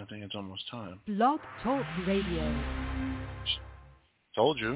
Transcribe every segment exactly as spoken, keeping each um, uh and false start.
I think it's almost time. Blog Talk Radio. Told you.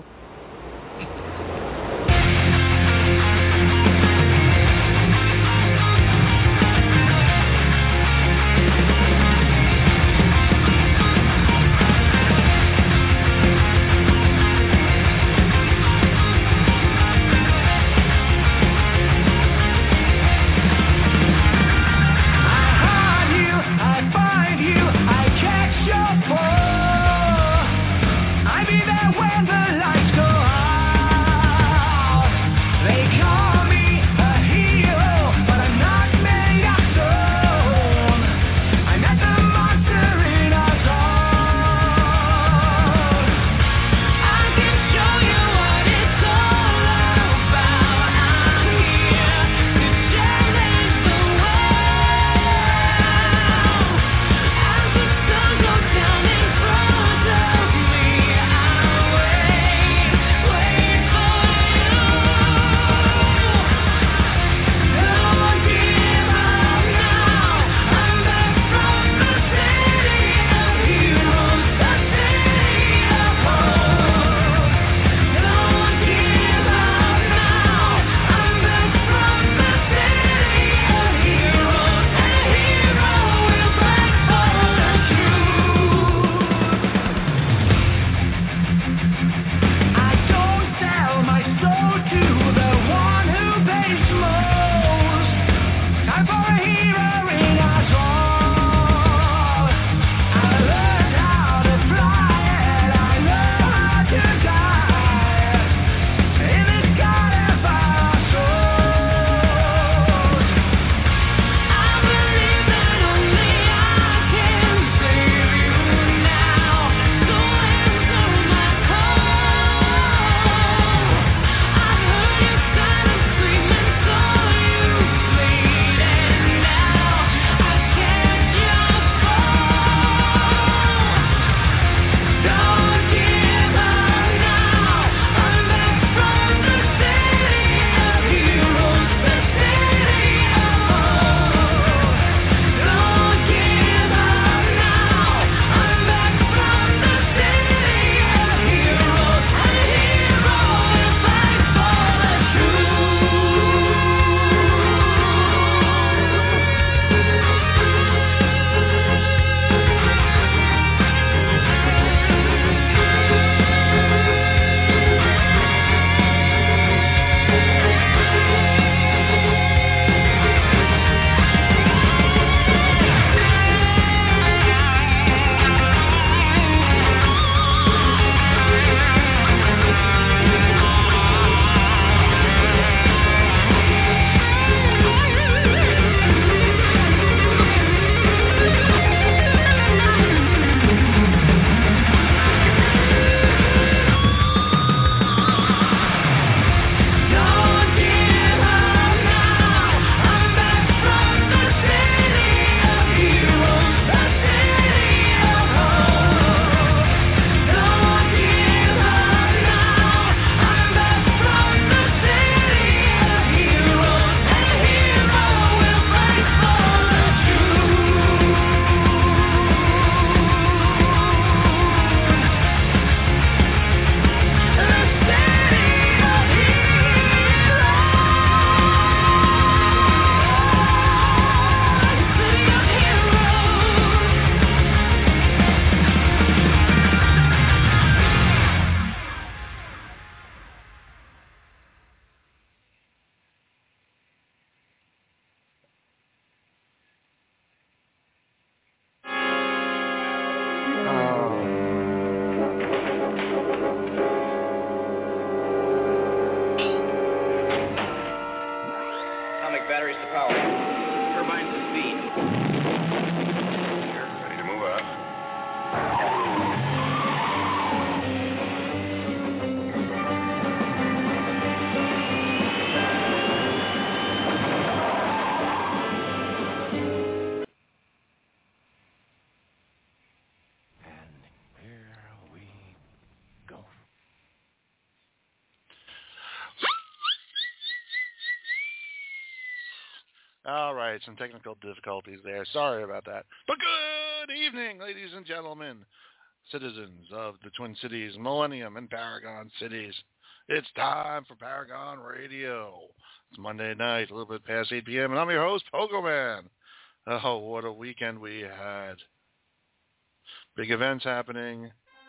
All right, some technical difficulties there. Sorry about that. But Good evening, ladies and gentlemen, citizens of the Twin Cities, Millennium, and Paragon cities. It's time for Paragon Radio. It's Monday night, a little bit past eight p.m., and I'm your host, Pogo Man. Oh, what a weekend we had. Big events happening.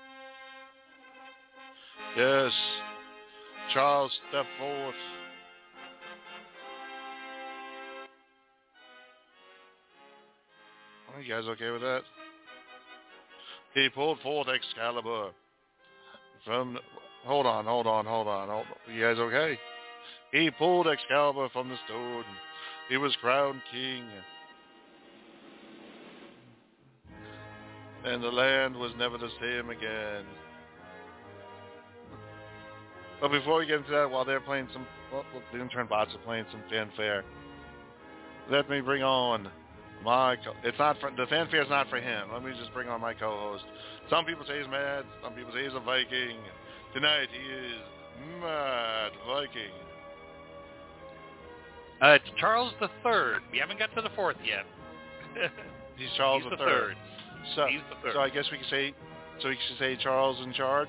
Yes, Charles stepped forth. Are you guys okay with that? He pulled forth Excalibur from... Hold on, hold on, hold on. Hold on. You guys okay? He pulled Excalibur from the stone. He was crowned king. And the land was never the same again. But before we get into that, while they're playing some... Well, the intern bots are playing some fanfare. Let me bring on my... Co- it's not for... The fanfare's not for him. Let me just bring on my co-host. Some people say he's mad. Some people say he's a Viking. Tonight he is Mad Viking. Uh, it's Charles the Third. We haven't got to the fourth yet. He's Charles He's the, the third. third. So, He's the third. So I guess we can say... So we can say Charles in charge?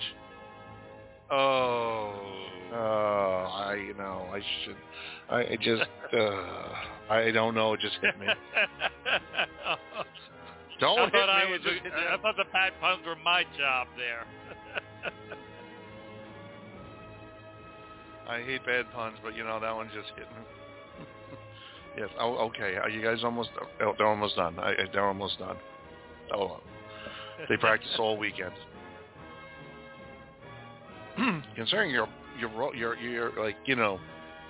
Oh. Oh, I, you know, I should... I I just... Uh, I don't know. It just hit me. Don't I hit thought I me. was. It just hit me. I thought the bad puns were my job there. I hate bad puns, but you know that one just hit me. Yes. Oh, okay. Are you guys almost? Oh, they're almost done. I, they're almost done. Hold on. They practice all weekend. Considering your your your your like you know.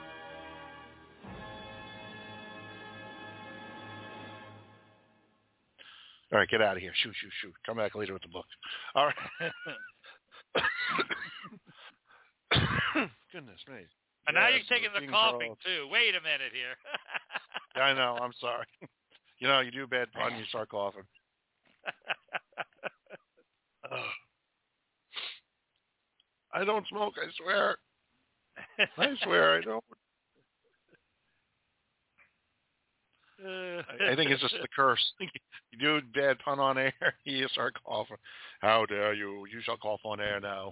All right, get out of here. Shoot, shoot, shoot. Come back later with the book. All right. Goodness me. And now Yes, you're taking the King coughing, Charles. too. Wait a minute here. Yeah, I know. I'm sorry. You know, you do a bad pun, you start coughing. Ugh. I don't smoke, I swear. I swear I don't. I, I think it's just the curse. You do a bad pun on air, you start coughing. How dare you? You shall cough on air now.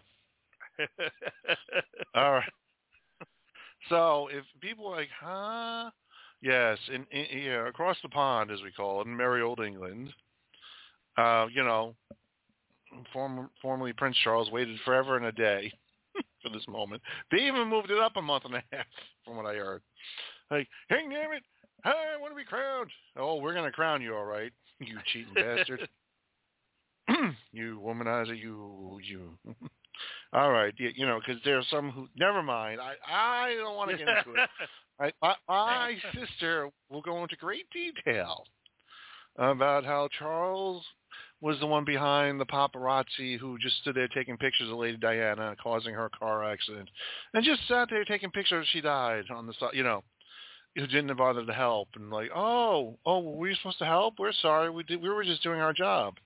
All right. So if people are like, huh? Yes, in, in yeah, across the pond, as we call it, in merry old England, uh, you know, former, formerly Prince Charles waited forever and a day for this moment. They even moved it up a month and a half, from what I heard. Like, hey, damn it, I want to be crowned. Oh, we're going to crown you, all right, you cheating bastard. You womanizer, you, you. All right, you, you know, because there are some who, never mind, I, I don't want to get into it. I, I, my sister will go into great detail about how Charles was the one behind the paparazzi who just stood there taking pictures of Lady Diana causing her car accident, and just sat there taking pictures. She died on the side, you know, who didn't bother to help, and like, oh, oh, were we supposed to help? We're sorry, we did, we were just doing our job.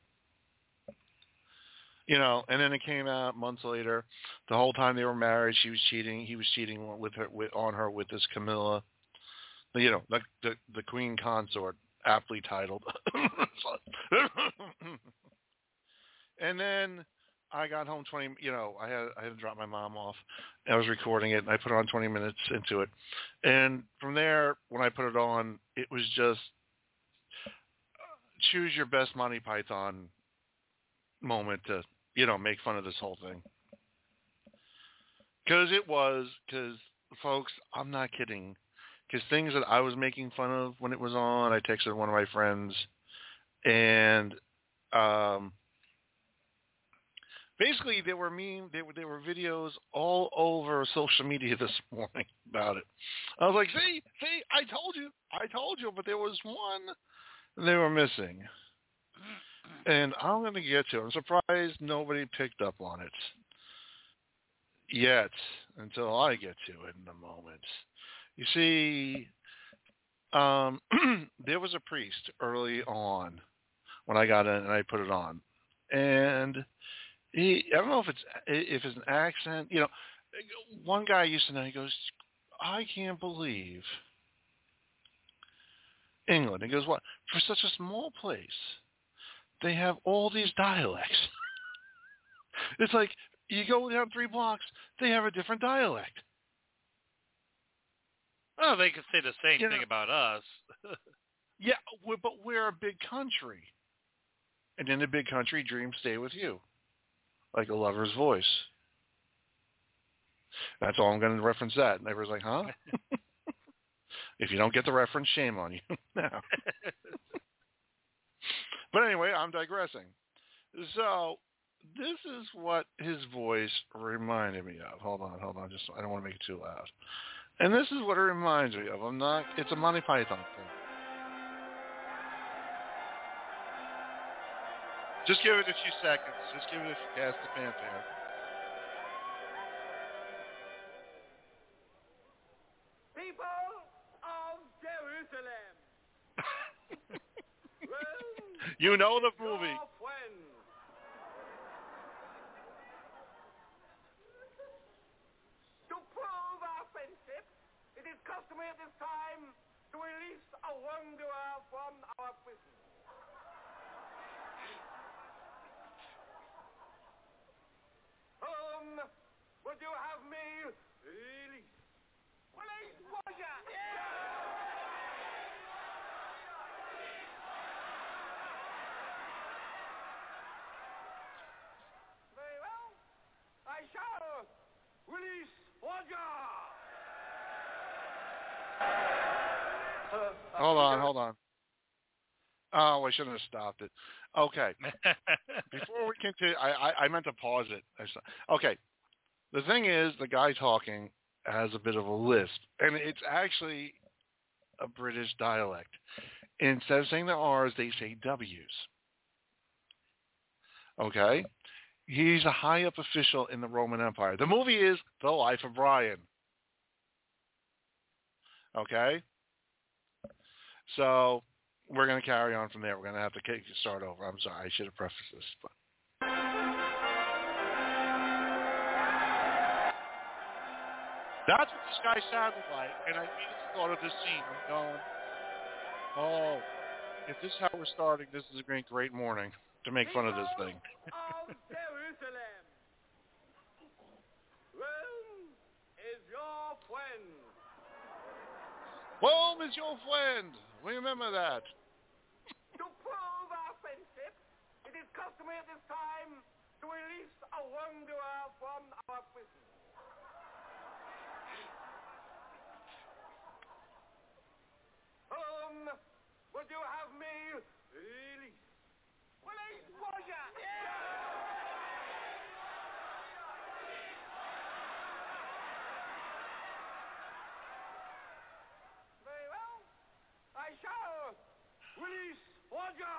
You know, and then it came out months later. The whole time they were married, she was cheating. He was cheating with her, with, on her with this Camilla. You know, the the, the queen consort, aptly titled. And then I got home twenty. You know, I had I had to drop my mom off. I was recording it, and I put on twenty minutes into it. And from there, when I put it on, it was just choose your best Monty Python moment to, you know, make fun of this whole thing. Because it was, because, folks, I'm not kidding. Because things that I was making fun of when it was on, I texted one of my friends, and um, basically there were meme, there were, there were videos all over social media this morning about it. I was like, see, see, I told you, I told you, but there was one they were missing. And I'm going to get to it. I'm surprised nobody picked up on it yet until I get to it in a moment. You see, um, there was a priest early on when I got in and I put it on. And he, I don't know if it's if it's an accent. You know, one guy used to know, he goes, I can't believe England. He goes, what? For such a small place, they have all these dialects. It's like you go down three blocks, they have a different dialect. Well, they could say the same You thing know, about us. yeah, we're, but we're a big country. And in a big country, dreams stay with you, like a lover's voice. That's all I'm going to reference that. And everyone's like, huh? If you don't get the reference, shame on you. No. But anyway, I'm digressing. So this is what his voice reminded me of. Hold on, hold on. Just I don't want to make it too loud. And this is what it reminds me of. I'm not. It's a Monty Python thing. Just give it a few seconds. Just give it a few cast the fanfare. People of Jerusalem. Well, You know the movie. your friend. To prove our friendship, it is customary at this time to release a wanderer from our prison. Um, would you have me release? Release, Roger! Very well. I shall release Roger! Uh, Hold on, hold on. Oh, I shouldn't have stopped it. Okay. Before we continue, I, I, I meant to pause it. I saw, okay. The thing is, the guy talking has a bit of a lisp, and it's actually a British dialect. Instead of saying the R's, they say W's. Okay? He's a high-up official in the Roman Empire. The movie is The Life of Brian. Okay? So we're going to carry on from there. We're going to have to start over. I'm sorry. I should have prefaced this. But. That's what this guy sounded like. And I immediately thought of this scene. I'm going, oh, if this is how we're starting, this is a great, great morning to make fun of this thing. Of Jerusalem. Rome is your friend. Rome is your friend. Remember that. To prove our friendship, it is customary at this time to release a wanderer from our prison. Um, would you have me release? Release, Roger! Very well. I shall release Roger!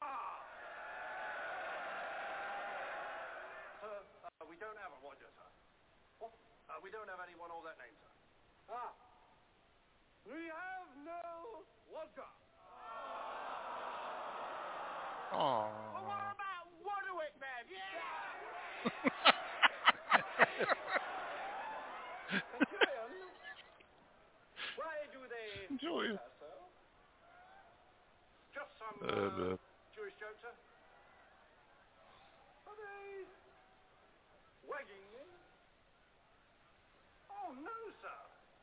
Sir, uh, we don't have a Roger, sir. What? Uh, we don't have anyone all that name, sir. Ah. We have no Roger. Oh. Well, what about Waterwick, then? Yeah! Centurion, why do they... Julian. Uh, sir? Just some Uh, uh, uh, Jewish jokes, sir. Are they wagging me? Oh, no, sir.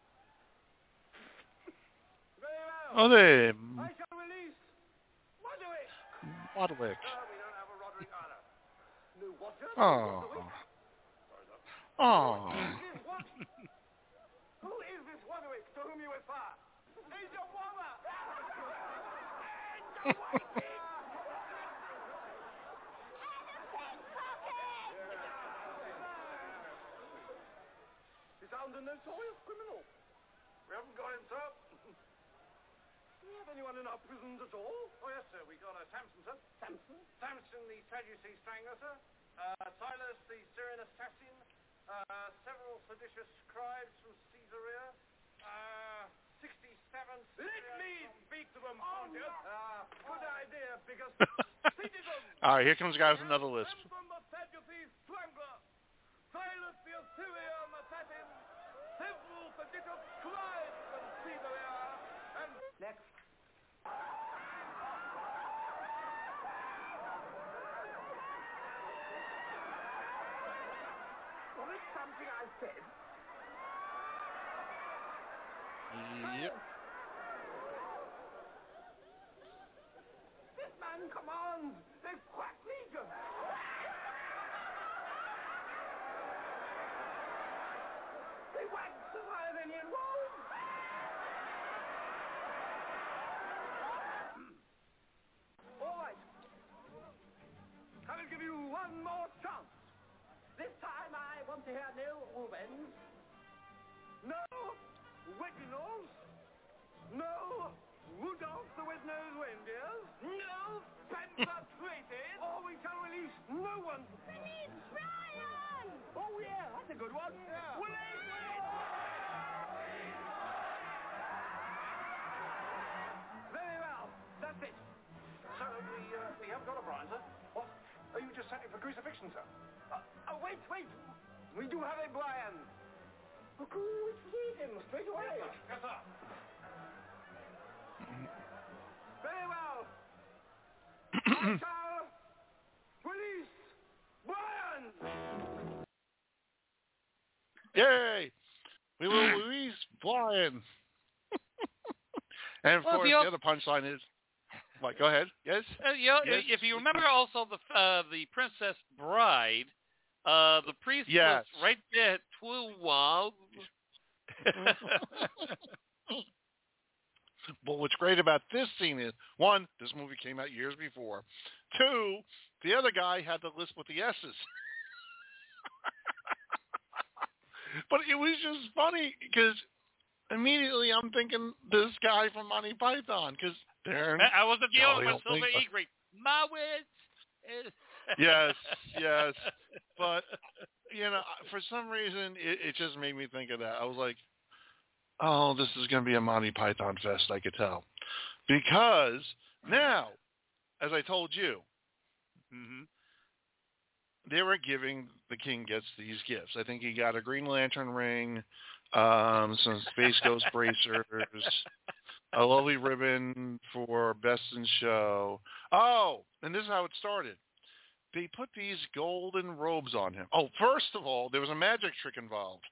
Very well. oh, they. I shall release Waterwick. Waterwick. No, we don't have a Roderick either. No Roger? No Oh. Roderick? Sorry, sir. Oh. Who is this what? Who is this Waterwick to whom you refer? He's your brother! And the waiting! He's found a notorious criminal. We haven't got him, sir. Do we have anyone in our prisons at all? Oh, yes, sir. We got a Samson, sir. Samson? Samson, the Sadducee strangler, sir. Uh, Silas, the Syrian assassin. Uh, several seditious scribes from Caesarea. Uh, sixty-seven... Let me speak to them, oh, no. uh, good idea, because... All right, here comes the guy with another lisp. Samson, the Sadducee strangler. Silas, the Assyrian assassin. Several seditious scribes from Caesarea. And... Next. something I said? Yep. This man commands. They've cracked Legion. They waxed as high as any in Rome. All right. I will give you one more chance. This time I want to hear no Rubens, no Reginald, no Rudolph the Red-Nosed Reindeers, no Spencer Tracy, or we shall release no one. Release Brian! Oh yeah, that's a good one. Yeah. Release Very well, that's it. So we, uh, we haven't got a Brian, sir? What? Are you just setting for crucifixion, sir? Uh, oh, wait, wait! We do have a Brian. Oh, cool, let's leave him straight away. Yes, sir. Yes, sir. Very well. I shall release Brian. Yay! We will release Brian. And of Well, course, the the al- other punchline is, what, go ahead. Yes? Uh, you know, Yes? If you remember also the uh, the Princess Bride, uh, the priest Yes. was right there at Twiwab. But what's great about this scene is, one, this movie came out years before. Two, the other guy had the list with the S's. But it was just funny because immediately I'm thinking this guy from Monty Python because they're I wasn't the only Jolly one, old Silver thing. Egret. My wits. Yes, yes. But, you know, for some reason, it, it just made me think of that. I was like, oh, this is going to be a Monty Python fest, I could tell. Because now, as I told you, Mm-hmm. they were giving, the king gets these gifts. I think he got a Green Lantern ring, um, some Space Ghost bracers, a lovely ribbon for Best in Show. Oh, and this is how it started. They put these golden robes on him. Oh, first of all, there was a magic trick involved.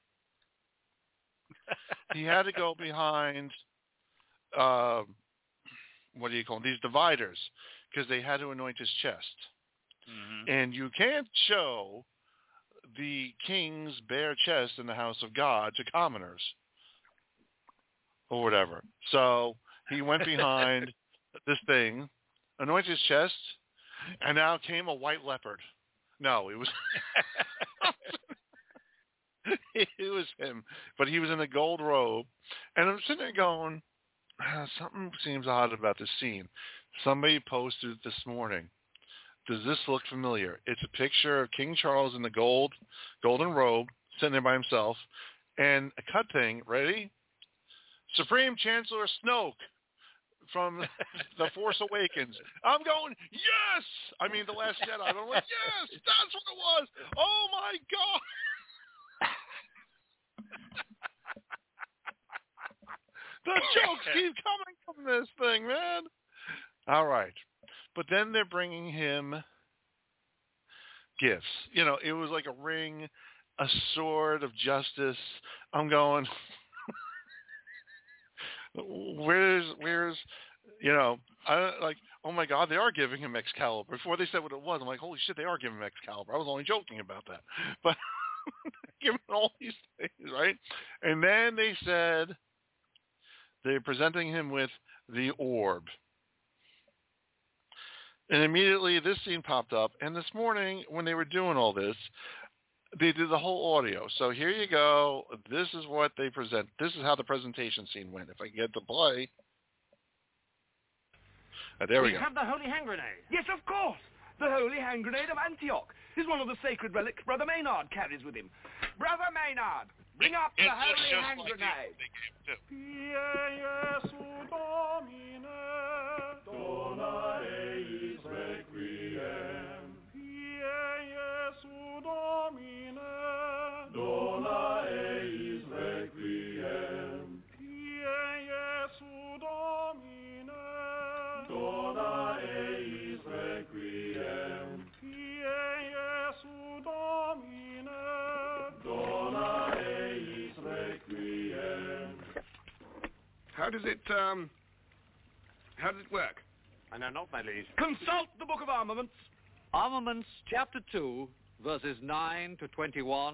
He had to go behind, uh, what do you call them, these dividers, because they had to anoint his chest. Mm-hmm. And you can't show the king's bare chest in the house of God to commoners or whatever. So he went behind this thing, anointed his chest, and now came a white leopard. No, it was it was him, but he was in a gold robe, and I'm sitting there going, ah, something seems odd about this scene. Somebody posted it this morning. Does this look familiar? It's a picture of King Charles in the gold, golden robe, sitting there by himself, and a cut thing. Ready? Supreme Chancellor Snoke from The Force Awakens. I'm going, yes! I mean, The Last Jedi. I'm like, yes, that's what it was. Oh, my God. The jokes keep coming from this thing, man. All right. But then they're bringing him gifts. You know, it was like a ring, a sword of justice. I'm going, where's, where's, you know, I like, oh my God, they are giving him Excalibur. Before they said what it was, I'm like, holy shit, they are giving him Excalibur. I was only joking about that. But giving all these things, right? And then they said they're presenting him with the orb. And immediately this scene popped up. And this morning when they were doing all this, they did the whole audio. So here you go. This is what they present. This is how the presentation scene went. If I can get to play. Uh, there we We go. have the holy hand grenade. Yes, of course. The holy hand grenade of Antioch is one of the sacred relics Brother Maynard carries with him. Brother Maynard, bring up the It looks holy just hand like grenade. they gave too. Dona eis requiem. Pie Jesu Domine. Dona eis requiem. Pie Jesu Domine. Dona eis requiem. Pie Jesu Domine. Dona how does it, um, how does it work? I know not, my liege. Consult the Book of Armaments. Armaments, chapter two, verses nine to twenty-one.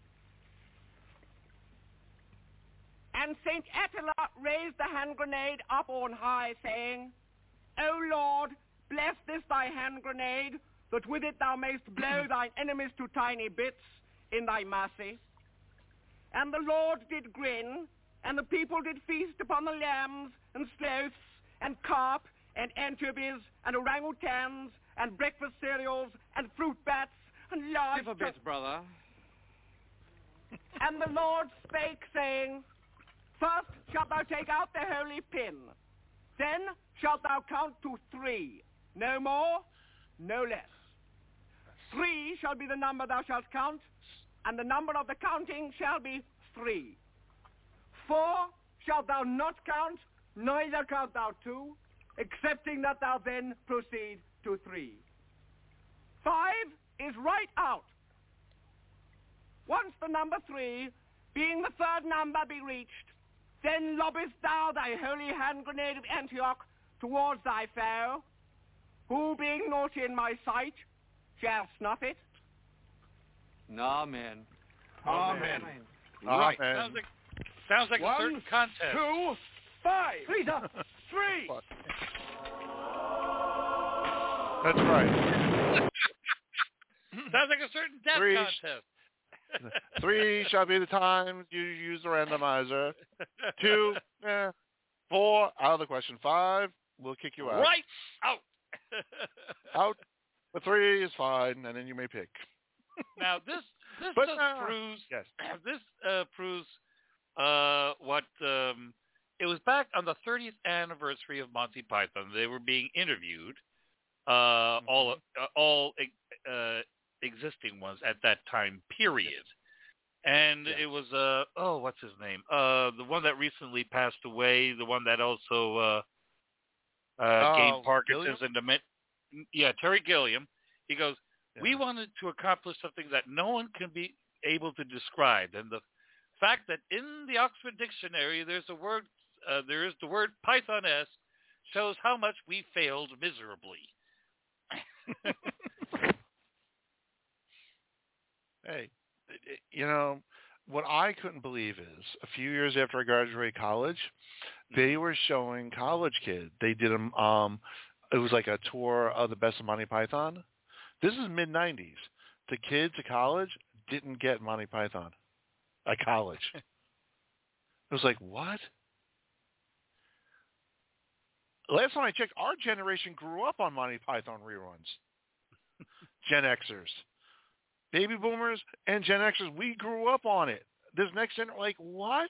And Saint Attila raised the hand grenade up on high, saying, O Lord, bless this thy hand grenade, that with it thou mayst blow thine enemies to tiny bits in thy mercy. And the Lord did grin, and the people did feast upon the lambs, and sloths, and carp, and anchovies, and orangutans, and breakfast cereals, and fruit bats, and large... Skip a bit, brother. And the Lord spake, saying, First shalt thou take out the holy pin. Then shalt thou count to three. No more, no less. Three shall be the number thou shalt count, and the number of the counting shall be three. Four shalt thou not count, neither count thou two, excepting that thou then proceed to three. Five is right out. Once the number three, being the third number, be reached, then lobbest thou thy holy hand grenade of Antioch towards thy foe, who, being naughty in my sight, shall snuff it. Amen. Amen. Right. Sounds like, sounds like One, a certain contest. two, five. Lisa, three. That's right. Sounds like a certain death Three. contest. Three shall be the time you use the randomizer. Two, eh. Four, out of the question. Five, we'll kick you out. Right out. Out. The three is fine, and then you may pick. Now this this But, just uh, proves yes. this uh, proves uh, what um, it was back on the thirtieth anniversary of Monty Python. They were being interviewed, uh, mm-hmm. all uh, all uh, existing ones at that time period, and yes. it was uh oh what's his name uh the one that recently passed away, the one that also uh, uh, oh, gained Parkinson's Gilliam? and dementia. Yeah, Terry Gilliam. He goes, Yeah. we wanted to accomplish something that no one can be able to describe. And the fact that in the Oxford Dictionary there's a word, uh, there is the word Python-esque, shows how much we failed miserably. Hey, you know, what I couldn't believe is a few years after I graduated college, they were showing college kids. They did them. Um, it was like a tour of the best of Monty Python. This is mid nineties. The kids at college didn't get Monty Python at college. It was like, what? Last time I checked, our generation grew up on Monty Python reruns. Gen Xers. Baby boomers and Gen Xers, we grew up on it. This next gen, like, what?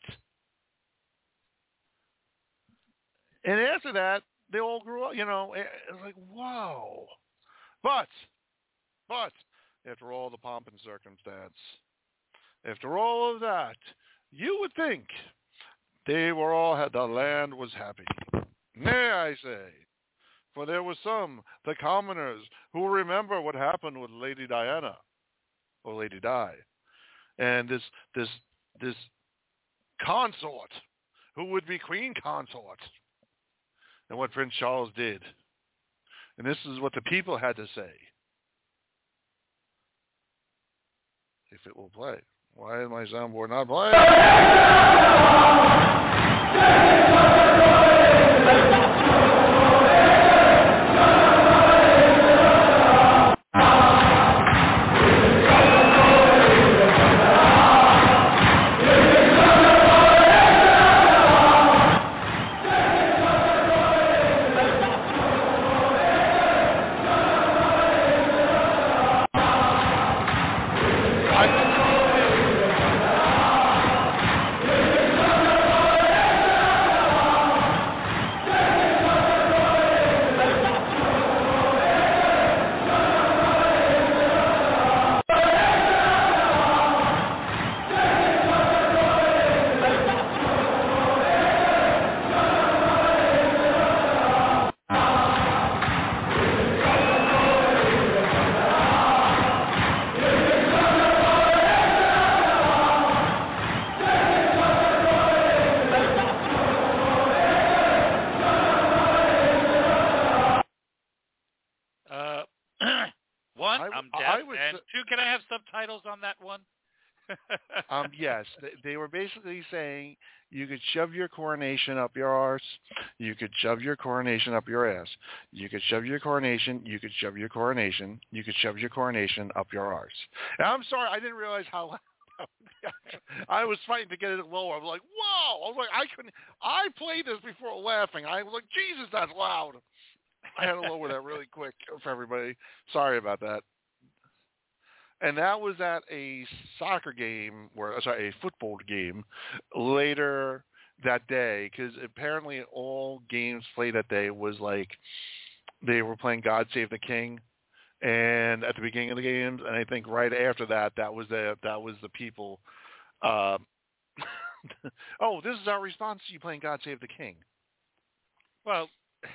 And after that, they all grew up, you know, it was like, whoa. But, but, after all the pomp and circumstance, after all of that, you would think they were all, had the land was happy. Nay, I say, for there were some, the commoners, who remember what happened with Lady Diana, or Lady Di, and this, this, this consort, who would be queen consort, and what Prince Charles did. And this is what the people had to say. If it will play. Why is my soundboard not playing? One, I, I'm I, deaf, I would and s- two, can I have subtitles on that one? um, yes, they, they were basically saying you could shove your coronation up your arse, you could shove your coronation up your ass, you could shove your coronation, you could shove your coronation, you could shove your coronation up your arse. And I'm sorry, I didn't realize how loud. I was fighting to get it lower. I was like, whoa! I was like, I couldn't. I played this before laughing. I was like, Jesus, that's loud. I had to lower that really quick for everybody. Sorry about that. And that was at a soccer game, or sorry, a football game later that day, because apparently all games played that day was like they were playing God Save the King, and at the beginning of the games, and I think right after that, that was the that was the people. Uh, oh, this is our response to you playing God Save the King. Well,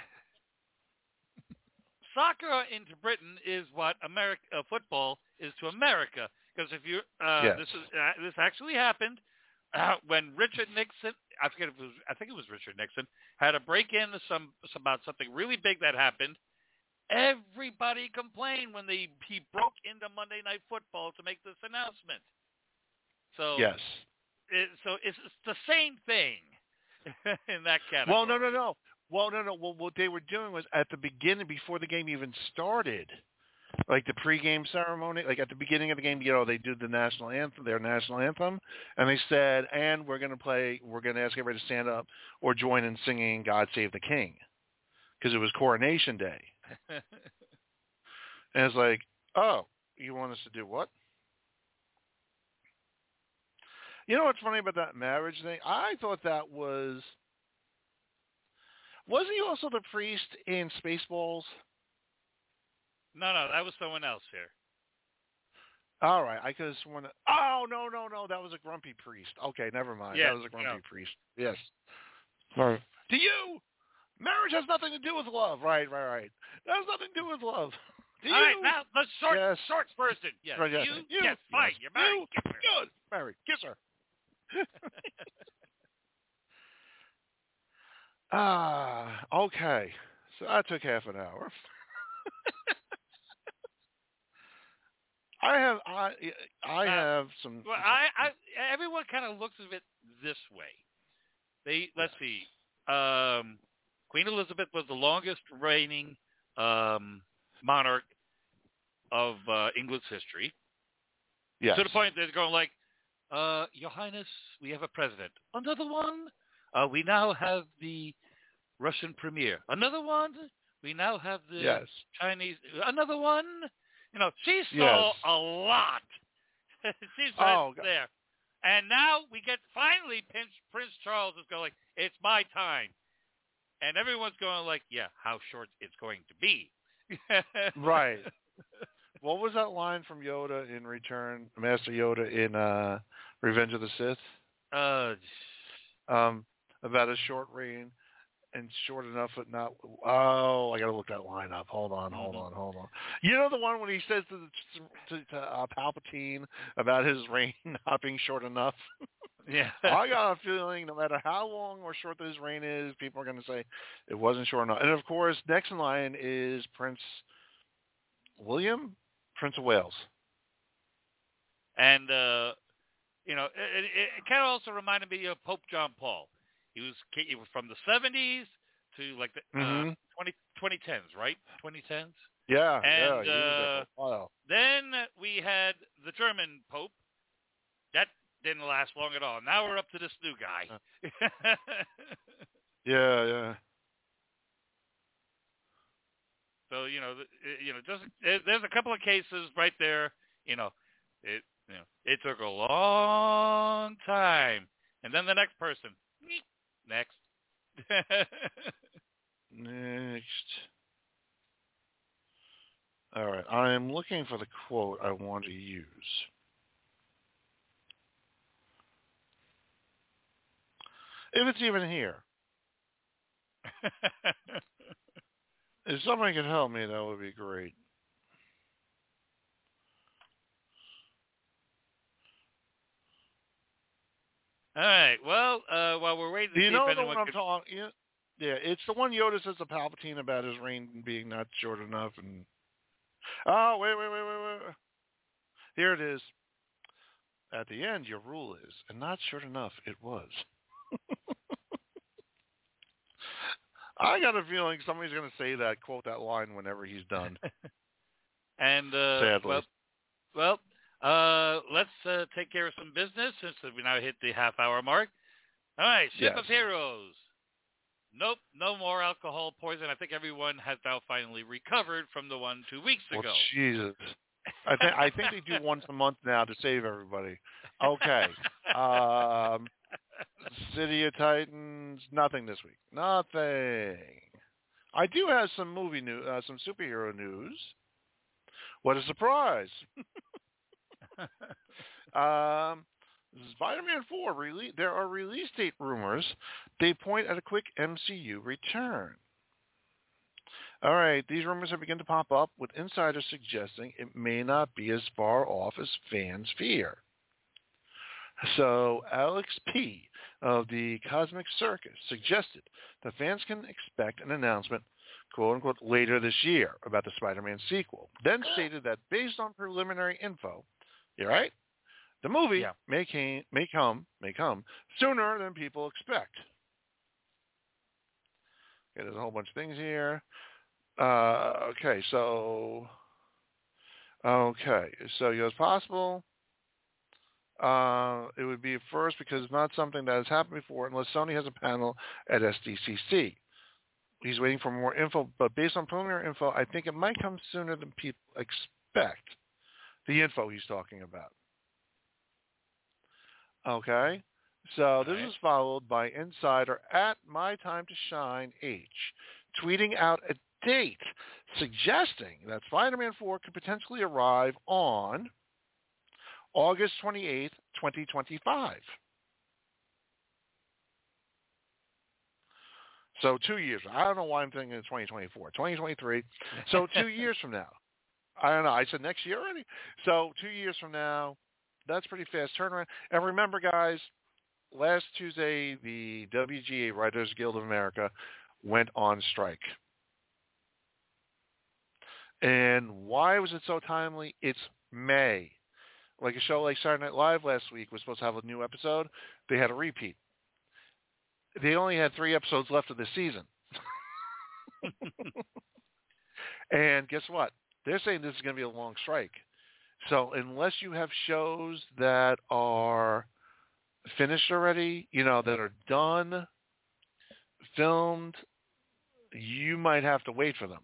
soccer into Britain is what America uh, football is to America. Because if you, uh, Yes. this is uh, this actually happened uh, when Richard Nixon, I forget if it was, I think it was Richard Nixon, had a break-in to some about something really big that happened. Everybody complained when they he broke into Monday Night Football to make this announcement. So Yes. it, so it's, it's the same thing in that category. Well, no, no, no. Well, no, no. Well, what they were doing was at the beginning, before the game even started, like the pregame ceremony, like at the beginning of the game, you know, they did the national anthem, their national anthem, and they said, and we're going to play, we're going to ask everybody to stand up or join in singing God Save the King, because it was Coronation Day. And it's like, oh, you want us to do what? You know what's funny about that marriage thing? I thought that was, wasn't he also the priest in Spaceballs? No, no, that was someone else here. All right, I could have sworn that. Oh, no, no, no, that was a grumpy priest. Okay, never mind. Yeah, that was a grumpy no. priest. Yes. Sorry. To you, marriage has nothing to do with love. Right, right, right. That has nothing to do with love. To All you, right, now the short, yes. short person. Yes, Right, yes. you, You, yes, fine, yes. you're married. You, Kiss her. good, married. Kiss her. Ah, okay. So that took half an hour. I have I I Uh, have some. Well, I, I, everyone kind of looks at it this way. They let's see. Um, Queen Elizabeth was the longest reigning um, monarch of uh, England's history. Yes. To the point that they're going like, uh, Your Highness, we have a president. Another one. Uh, we now have the Russian premier. Another one. We now have the Yes. Chinese. Another one. You know, she saw Yes. a lot. She's Oh, God. there. And now we get, finally, Prince, Prince Charles is going like, it's my time. And everyone's going like, yeah, how short it's going to be. Right. What was that line from Yoda in Return, Master Yoda in uh, Revenge of the Sith? Uh, Um, about a short reign and short enough, but not. Oh, I got to look that line up. Hold on, hold Mhm. on, hold on. You know the one when he says to, to, to uh, Palpatine about his reign not being short enough? yeah. I got a feeling no matter how long or short this reign is, people are going to say it wasn't short enough. And, of course, next in line is Prince William, Prince of Wales. And, uh, you know, it, it, it kind of also reminded me of Pope John Paul. He was, he was from the seventies to like the Mm-hmm. uh, twenty, twenty tens, right? twenty tens? Yeah, And, yeah. He was there uh, for a while. Then we had the German Pope. That didn't last long at all. Now we're up to this new guy. Yeah, yeah. So, you know, the- you know, just, there- there's a couple of cases right there. You know, it you know it took a long time, and then the next person, next. Next. All right. I am looking for the quote I want to use. If it's even here. If somebody can help me, that would be great. All right. Well, uh, while we're waiting to Do you see know if the anyone one I'm can... talking? Yeah, yeah, it's the one Yoda says to Palpatine about his reign being not short enough, and Oh, wait, wait, wait, wait, wait. Here it is. At the end, your rule is, and not sure enough, it was. I got a feeling somebody's going to say that, quote that line whenever he's done. and uh, Sadly. well, well, uh, let's uh, take care of some business since we now hit the half-hour mark. All right, Ship Yes. of Heroes. Nope, no more alcohol poison. I think everyone has now finally recovered from the one two weeks Well, ago. Jesus. I think I think they do once a month now to save everybody. Okay. Um, City of Titans, nothing this week. Nothing. I do have some movie news, uh, some superhero news. What a surprise! um, Spider-Man four release. There are release date rumors. They point at a quick M C U return. All right, these rumors have begun to pop up, with insiders suggesting it may not be as far off as fans fear. So Alex P. of the Cosmic Circus suggested that fans can expect an announcement, quote-unquote, later this year about the Spider-Man sequel. Then stated that based on preliminary info, you right? The movie yeah. may, came, may come may come sooner than people expect. Okay, there's a whole bunch of things here. Uh, okay, so okay, so it's possible. Uh, it would be a first because it's not something that has happened before unless Sony has a panel at S D C C. He's waiting for more info, but based on preliminary info, I think it might come sooner than people expect. The info he's talking about. Okay, so this right. is followed by insider at My Time to Shine H tweeting out a date suggesting that Spider-Man four could potentially arrive on August twenty-eighth, twenty twenty-five. So two years. I don't know why I'm thinking twenty twenty-four. twenty twenty-three. So two years from now. I don't know. I said next year already? So two years from now, that's pretty fast turnaround. And remember, guys, last Tuesday, the W G A, Writers Guild of America, went on strike. And why was it so timely? It's May. Like a show like Saturday Night Live last week was supposed to have a new episode. They had a repeat. They only had three episodes left of the season. And guess what? They're saying this is going to be a long strike. So unless you have shows that are finished already, you know, that are done, filmed, you might have to wait for them.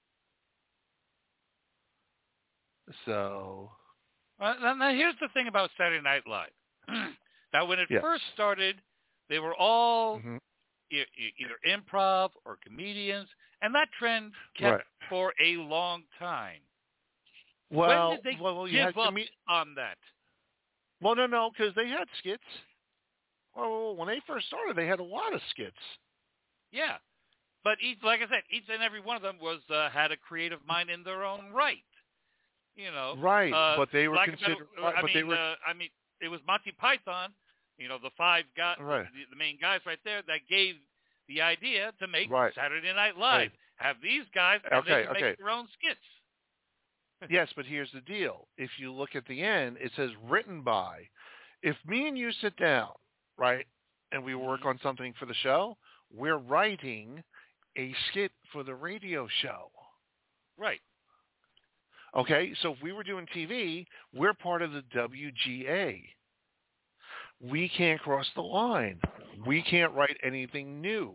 So... Well, now here's the thing about Saturday Night Live. Now, when it yes. first started, they were all mm-hmm. e- e- either improv or comedians, and that trend kept right. for a long time. Well, when did they well, you give had up to meet... on that? Well, no, no, because they had skits. Well, when they first started, they had a lot of skits. Yeah, but each, like I said, each and every one of them was uh, had a creative mind in their own right. You know, right? Uh, but they were like considered. I but mean, they were. Uh, I mean, it was Monty Python. You know, the five guys, right. the, the main guys right there, that gave the idea to make right. Saturday Night Live. Right. Have these guys, and okay, they can okay. make their own skits. Yes, but here's the deal. If you look at the end, it says written by. If me and you sit down, right, and we work on something for the show, we're writing a skit for the radio show. Right. Okay, so if we were doing T V, we're part of the W G A. We can't cross the line. We can't write anything new.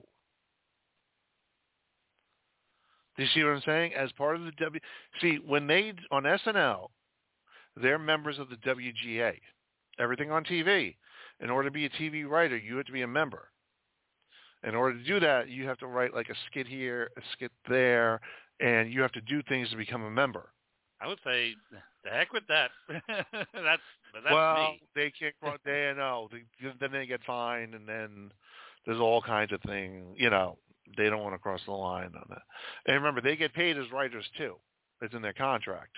Do you see what I'm saying? As part of the W... See, when they, on S N L, they're members of the W G A. Everything on T V. In order to be a T V writer, you have to be a member. In order to do that, you have to write like a skit here, a skit there, and you have to do things to become a member. I would say, the heck with that. that's that's well, me. they can't. They know. They, then they get fined, and then there's all kinds of things. You know, they don't want to cross the line on that. And remember, they get paid as writers too. It's in their contract.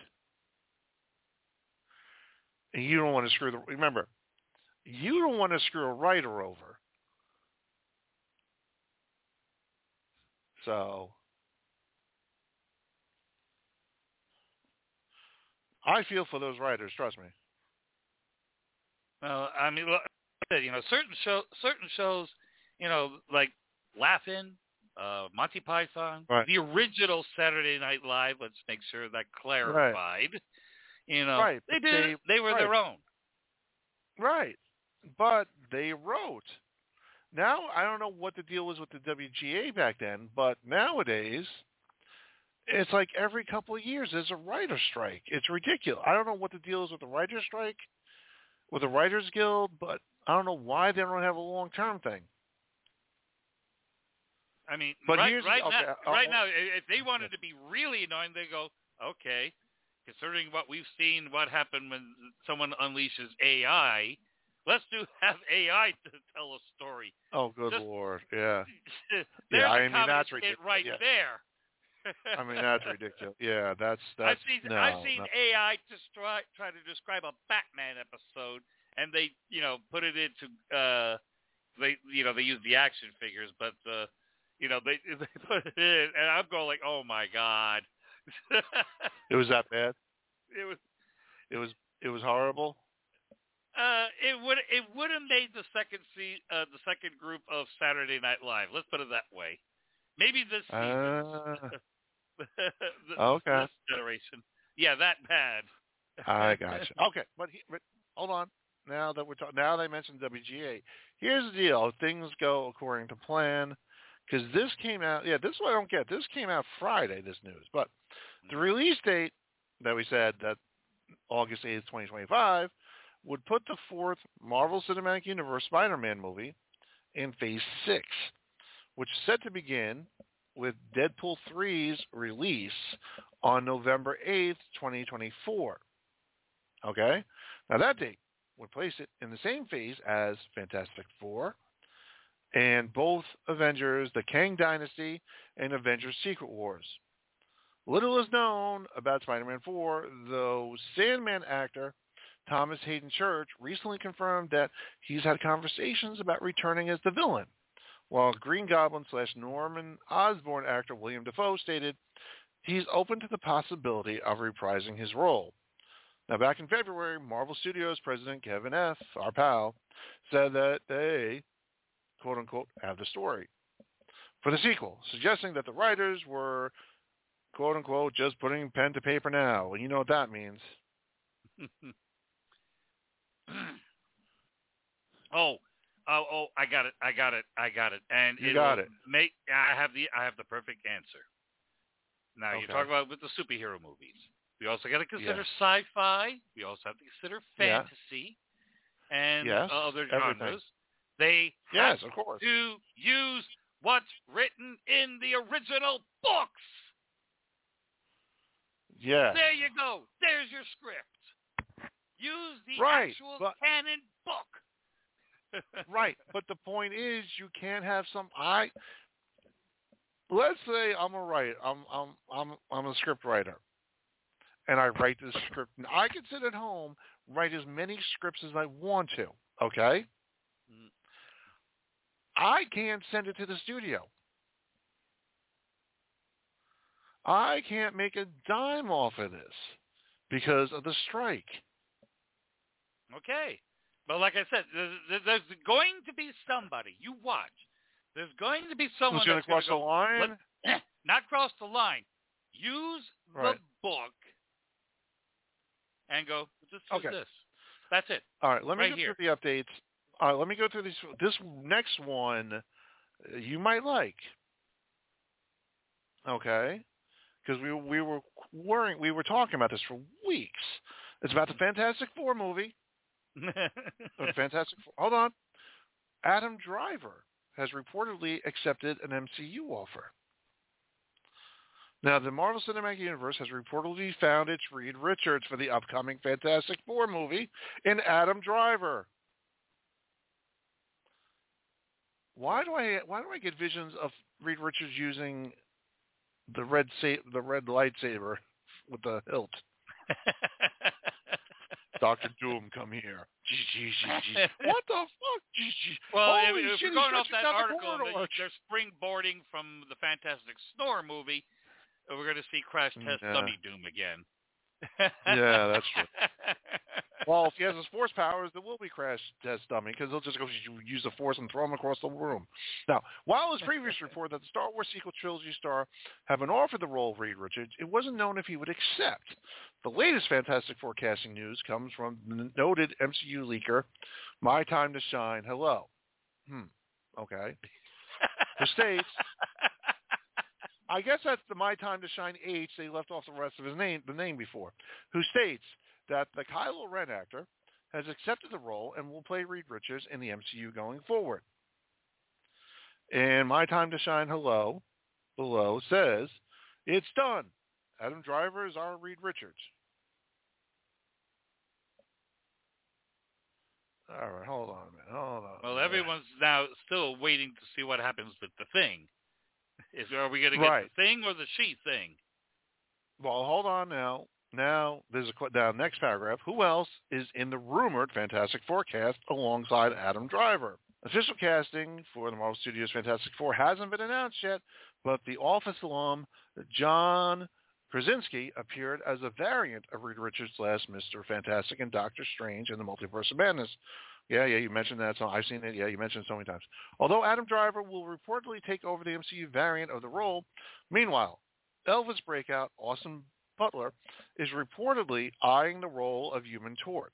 And you don't want to screw the. Remember, you don't want to screw a writer over. So. I feel for those writers. Trust me. Well, I mean, look, you know, certain show, certain shows, you know, like Laugh-In, uh, Monty Python, Right. the original Saturday Night Live. Let's make sure that clarified. Right. You know, right. they did. They, they were right. their own. Right. But they wrote. Now, I don't know what the deal was with the W G A back then, but nowadays, it's like every couple of years there's a writer's strike. It's ridiculous. I don't know what the deal is with the writer's strike, with the Writers Guild, but I don't know why they don't have a long-term thing. I mean, but right, here's, right, okay, now, I'll, right now, if they wanted to be really annoying, they go, okay, considering what we've seen, what happened when someone unleashes A I, let's do have A I to tell a story. Oh, good Just, Lord, yeah. There's yeah, a I mean, comedy that's skit ridiculous. right yeah. there. I mean, that's ridiculous. Yeah, that's, that's, I've seen, no, I've seen no. A I just try, try to describe a Batman episode, and they, you know, put it into, uh, they, you know, they use the action figures, but, uh, you know, they, they put it in, and I'm going like, oh my God. It was that bad? It was, It was, it was horrible? Uh, it would it would have made the second se- uh, the second group of Saturday Night Live. Let's put it that way. Maybe this season. Uh, the, okay. This generation. Yeah, that bad. I got you. Okay, but, he, but hold on. Now that we're talking, now they mentioned W G A. Here's the deal: things go according to plan, because this came out. Yeah, this is what I don't get. This came out Friday. This news, but the release date that we said that August eighth, twenty twenty-five, would put the fourth Marvel Cinematic Universe Spider-Man movie in Phase six, which is set to begin with Deadpool three's release on November eighth, twenty twenty-four. Okay? Now that date would place it in the same phase as Fantastic Four and both Avengers, the Kang Dynasty, and Avengers Secret Wars. Little is known about Spider-Man four, though Sandman actor Thomas Hayden Church recently confirmed that he's had conversations about returning as the villain, while Green Goblin slash Norman Osborn actor William Dafoe stated he's open to the possibility of reprising his role. Now, back in February, Marvel Studios president Kevin F., our pal, said that they, quote-unquote, have the story for the sequel, suggesting that the writers were, quote-unquote, just putting pen to paper now. And you know what that means. oh, oh, oh! I got it! I got it! I got it! And you it got it. Make I have the I have the perfect answer. Now okay. you talk about with the superhero movies. We also got to consider yes. sci-fi. We also have to consider fantasy yeah. and yes. other genres. Everything. They yes, have of course. to use what's written in the original books. Yes. There you go. There's your script. Use the right, actual but, canon book. Right, but the point is, you can't have some. I let's say I'm a writer. I'm I'm I'm I'm a script writer, and I write this script. I can sit at home, write as many scripts as I want to. Okay. Mm. I can't send it to the studio. I can't make a dime off of this because of the strike. Okay. But like I said, there's, there's going to be somebody. You watch. There's going to be someone who's going to cross go, the line? Let, not cross the line. Use right. the book and go, just use okay. this. That's it. All right. Let me right go here. through the updates. All right, let me go through these. This next one you might like. Okay. Because we we were worrying, we were talking about this for weeks. It's about the Fantastic Four movie. Fantastic Four. Hold on. Adam Driver has reportedly accepted an M C U offer. Now, the Marvel Cinematic Universe has reportedly found its Reed Richards for the upcoming Fantastic Four movie in Adam Driver. Why do I why do I get visions of Reed Richards using the red sa- the red lightsaber with the hilt? Doctor Doom, come here. What the fuck? Well, Holy if, if shit, we're going he's off that down the article, and corridor. they're springboarding from the Fantastic Snore movie, we're going to see Crash Test yeah. Dummy Doom again. Yeah, that's true. Well, if he has his force powers, there will be crash test dummy because he'll just go use the force and throw him across the room. Now, while his previous report that the Star Wars sequel trilogy star had been offered the role of Reed Richards, it wasn't known if he would accept. The latest Fantastic Four casting news comes from the noted M C U leaker, My Time to Shine. Hello. Hmm. Okay. Who states, I guess that's the My Time to Shine H. They left off the rest of his name, the name before. Who states that the Kylo Ren actor has accepted the role and will play Reed Richards in the M C U going forward. And My Time to Shine Hello below says, it's done. Adam Driver is our Reed Richards. All right, hold on a minute. Hold on. Well, everyone's now still waiting to see what happens with the Thing. Is are we going to get right. the Thing or the She Thing? Well, hold on now. Now, there's a now next paragraph. Who else is in the rumored Fantastic Four cast alongside Adam Driver? Official casting for the Marvel Studios Fantastic Four hasn't been announced yet, but the Office alum John Krasinski appeared as a variant of Reed Richards' last Mister Fantastic and Doctor Strange in the Multiverse of Madness. Yeah, yeah, you mentioned that. So I've seen it. Yeah, you mentioned it so many times. Although Adam Driver will reportedly take over the M C U variant of the role, meanwhile, Elvis breakout Austin Butler is reportedly eyeing the role of Human Torch.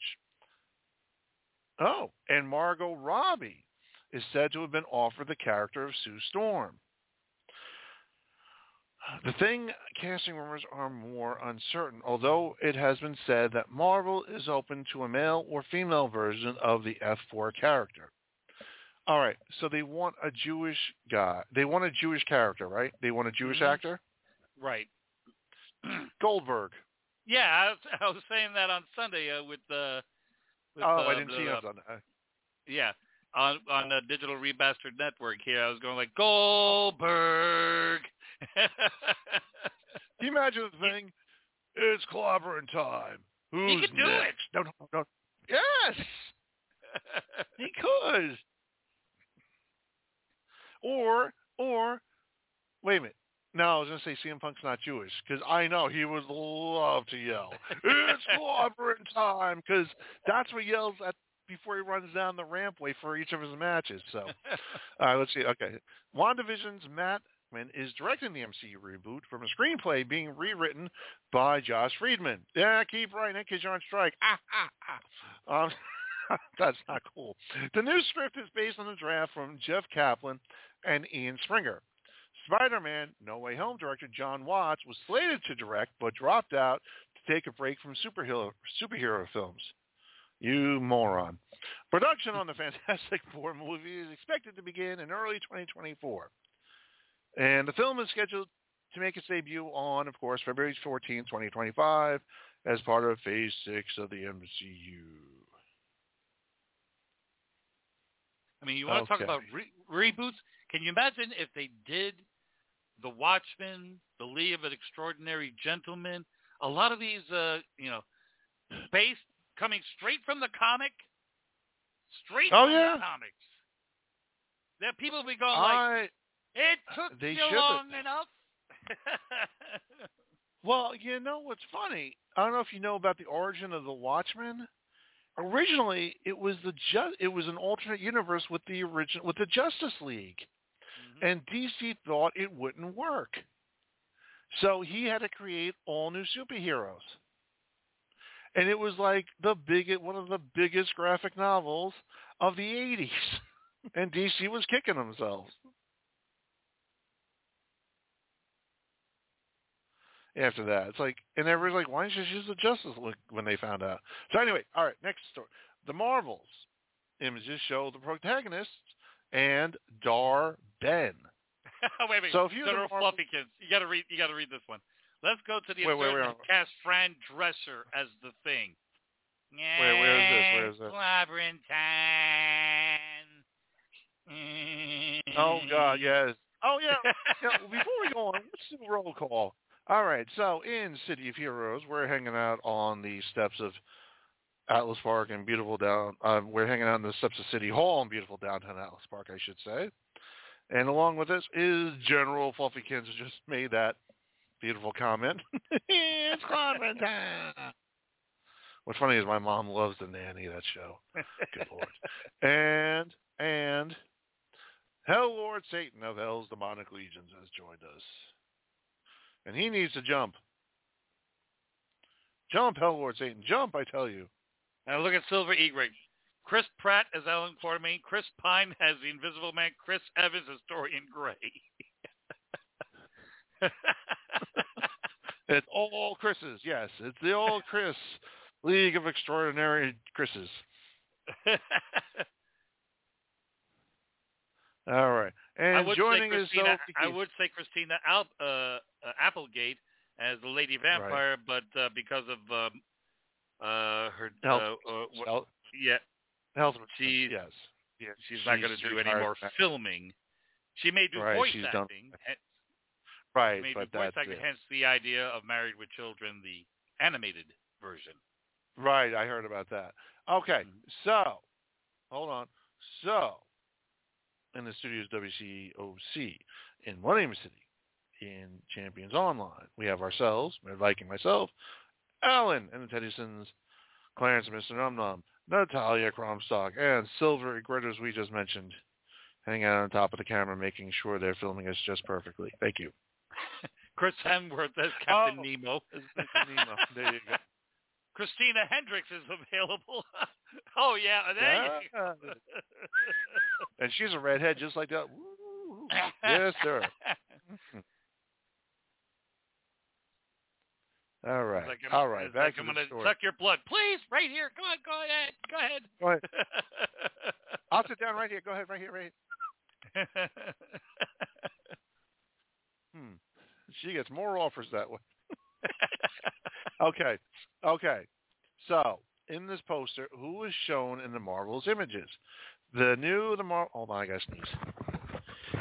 Oh, and Margot Robbie is said to have been offered the character of Sue Storm. The Thing casting rumors are more uncertain, although it has been said that Marvel is open to a male or female version of the F four character. All right, so they want a Jewish guy. They want a Jewish character, right? They want a Jewish mm-hmm. actor? Right. Goldberg. Yeah, I was, I was saying that on Sunday uh, with the. Uh, oh, uh, I didn't the, see it uh, on Sunday. Yeah, on on the Digital Remastered Network here, I was going like Goldberg. Can you imagine the Thing? It's clobbering time. Who's he could do next? it. No, no, no. Yes, he could. Or, or, wait a minute. No, I was going to say C M Punk's not Jewish, because I know he would love to yell, it's clobbering time, because that's what he yells at before he runs down the rampway for each of his matches. So, all right, let's see. Okay. WandaVision's Matt is directing the M C U reboot from a screenplay being rewritten by Josh Friedman. Yeah, keep writing it because you're on strike. Ah, ah, ah. Um, that's not cool. The new script is based on a draft from Jeff Kaplan and Ian Springer. Spider-Man No Way Home director John Watts was slated to direct but dropped out to take a break from superhero, superhero films. You moron. Production on the Fantastic Four movie is expected to begin in early twenty twenty-four. And the film is scheduled to make its debut on, of course, February fourteenth, twenty twenty-five, as part of Phase six of the M C U. I mean, you want to okay. talk about re- reboots? Can you imagine if they did The Watchmen, The League of an Extraordinary Gentleman, a lot of these, uh, you know, based, coming straight from the comic, straight oh, from yeah. the comics. That people will be going I, like, it took they you long enough. Well, you know what's funny? I don't know if you know about the origin of the Watchmen. Originally, it was the ju- it was an alternate universe with the original with the Justice League, mm-hmm. and D C thought it wouldn't work, so he had to create all new superheroes, and it was like the biggest one of the biggest graphic novels of the eighties, and D C was kicking themselves. After that, it's like, and everybody's like, why didn't you just use the Justice League when they found out? So anyway, all right, next story. The Marvels images show the protagonists and Dar Ben. wait, wait. So if you General Marvel... Fluffy Kids, you gotta read. You gotta read this one. Let's go to the wait, wait, wait, and cast Fran Drescher as the Thing. Wait, where is this? Where is this? Clobbering time. Oh God, yes. Oh yeah. yeah. Before we go on, let's do a roll call. All right, so in City of Heroes, we're hanging out on the steps of Atlas Park in beautiful down. Uh, we're hanging out on the steps of City Hall in beautiful downtown Atlas Park, I should say. And along with us is General Fluffykins, who just made that Beautiful comment. It's Clobber time. What's funny is my mom loves The Nanny, that show. Good Lord. And, and, Hell Lord Satan of Hell's Demonic Legions has joined us. And he needs to jump. Jump, Hell Lord Satan. Jump, I tell you. Now look at Silver Egret. Chris Pratt as Alan Quartermain. Chris Pine has the Invisible Man. Chris Evans as Dorian Gray. It's all Chris's, yes. It's the all Chris League of Extraordinary Chris's. All right. And I would joining say us, Christina, so, I would say Christina Al, uh, uh, Applegate as the Lady Vampire, right. but uh, because of um, uh, her, health, uh, uh, what, health, yeah, health, she's yes, yeah, she's, she's not going to do any more now. filming. She may do right, voice she's acting. Done. Hence, right, she may but do voice that's acting. it. Hence the idea of Married with Children, the animated version. Right, I heard about that. Okay, Mm-hmm. so hold on. So in the studios W C O C in William City, in Champions Online, we have ourselves, Red Viking, myself, Alan and the Teddysons, Clarence and Mister Num Num, Natalia Cromstock, and Silver Egret, we just mentioned, hanging out on top of the camera, making sure they're filming us just perfectly. Thank you. Chris Hemsworth as Captain Oh, Nemo. as Mister Nemo. There you go. Christina Hendricks is available. Oh, yeah. There you Yeah. go. And she's a redhead just like that. Woo. Yes, sir. All right. Like All right. Back Back like to I'm the gonna story. suck your blood. Please, right here. Go on, go ahead. Go ahead. Go ahead. I'll sit down right here. Go ahead, right here, right here. Hmm. She gets more offers that way. Okay. Okay. So, in this poster, who is shown in the Marvel's images? The new, the Marvel... Hold on, I got to sneeze.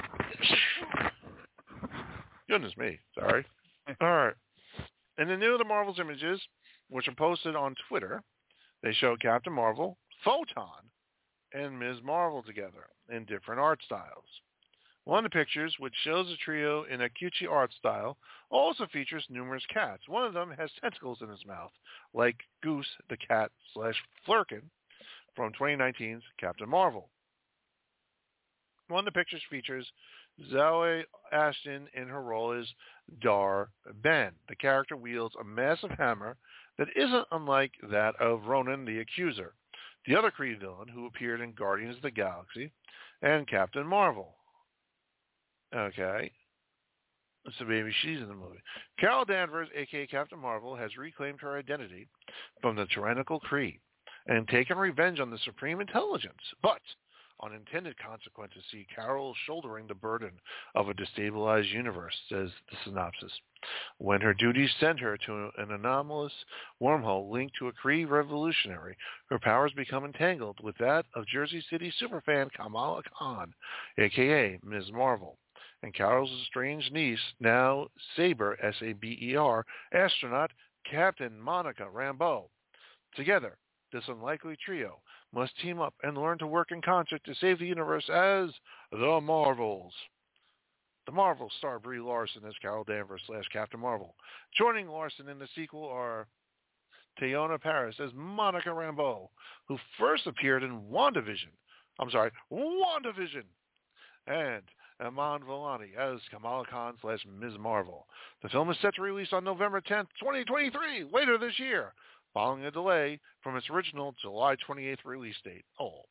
Goodness me. Sorry. All right. In the new, the Marvel's images, which are posted on Twitter, they show Captain Marvel, Photon, and Miz Marvel together in different art styles. One of the pictures, which shows the trio in a cutesy art style, also features numerous cats. One of them has tentacles in his mouth, like Goose the cat slash Flurkin from twenty nineteen's Captain Marvel. One of the pictures features Zoe Ashton in her role as Dar Ben. The character wields a massive hammer that isn't unlike that of Ronan the Accuser, the other Kree villain who appeared in Guardians of the Galaxy and Captain Marvel. Okay. So maybe she's in the movie. Carol Danvers, a k a. Captain Marvel, has reclaimed her identity from the tyrannical Kree and taken revenge on the Supreme Intelligence. But unintended consequences see Carol shouldering the burden of a destabilized universe, says the synopsis. When her duties send her to an anomalous wormhole linked to a Kree revolutionary, her powers become entangled with that of Jersey City superfan Kamala Khan, a k a. Miz Marvel, and Carol's estranged niece, now Saber, S A B E R, astronaut Captain Monica Rambeau. Together, this unlikely trio must team up and learn to work in concert to save the universe as the Marvels. The Marvels star Brie Larson as Carol Danvers slash Captain Marvel. Joining Larson in the sequel are Teyonah Parris as Monica Rambeau, who first appeared in WandaVision. I'm sorry, WandaVision. And Iman Vellani as Kamala Khan slash Miz Marvel. The film is set to release on November tenth, twenty twenty-three, later this year, following a delay from its original July twenty-eighth release date. Oh.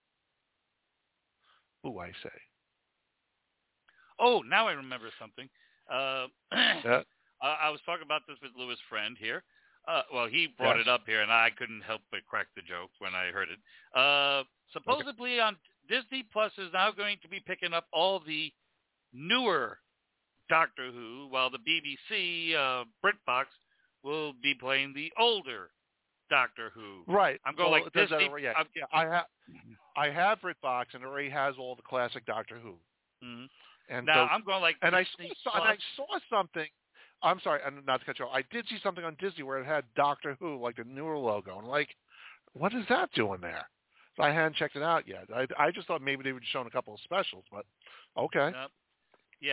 Ooh, I say. Oh, now I remember something. Uh, Yeah. I, I was talking about this with Louis' friend here. Uh, well, he brought Yes. it up here, and I couldn't help but crack the joke when I heard it. Uh, supposedly on Disney Plus is now going to be picking up all the newer Doctor Who, while the B B C uh, BritBox will be playing the older Doctor Who. Right. I'm going well, like it does that Disney. already, yeah. I'm- yeah, I have I have BritBox, and it already has all the classic Doctor Who. Mhm. And Now so, I'm going like and I Disney saw, Plus. and I saw something. I'm sorry, and not to cut you off. I did see something on Disney where it had Doctor Who, like the newer logo, and like, what is that doing there? So I hadn't checked it out yet. I I just thought maybe they were showing a couple of specials, but okay. Yep. Yeah.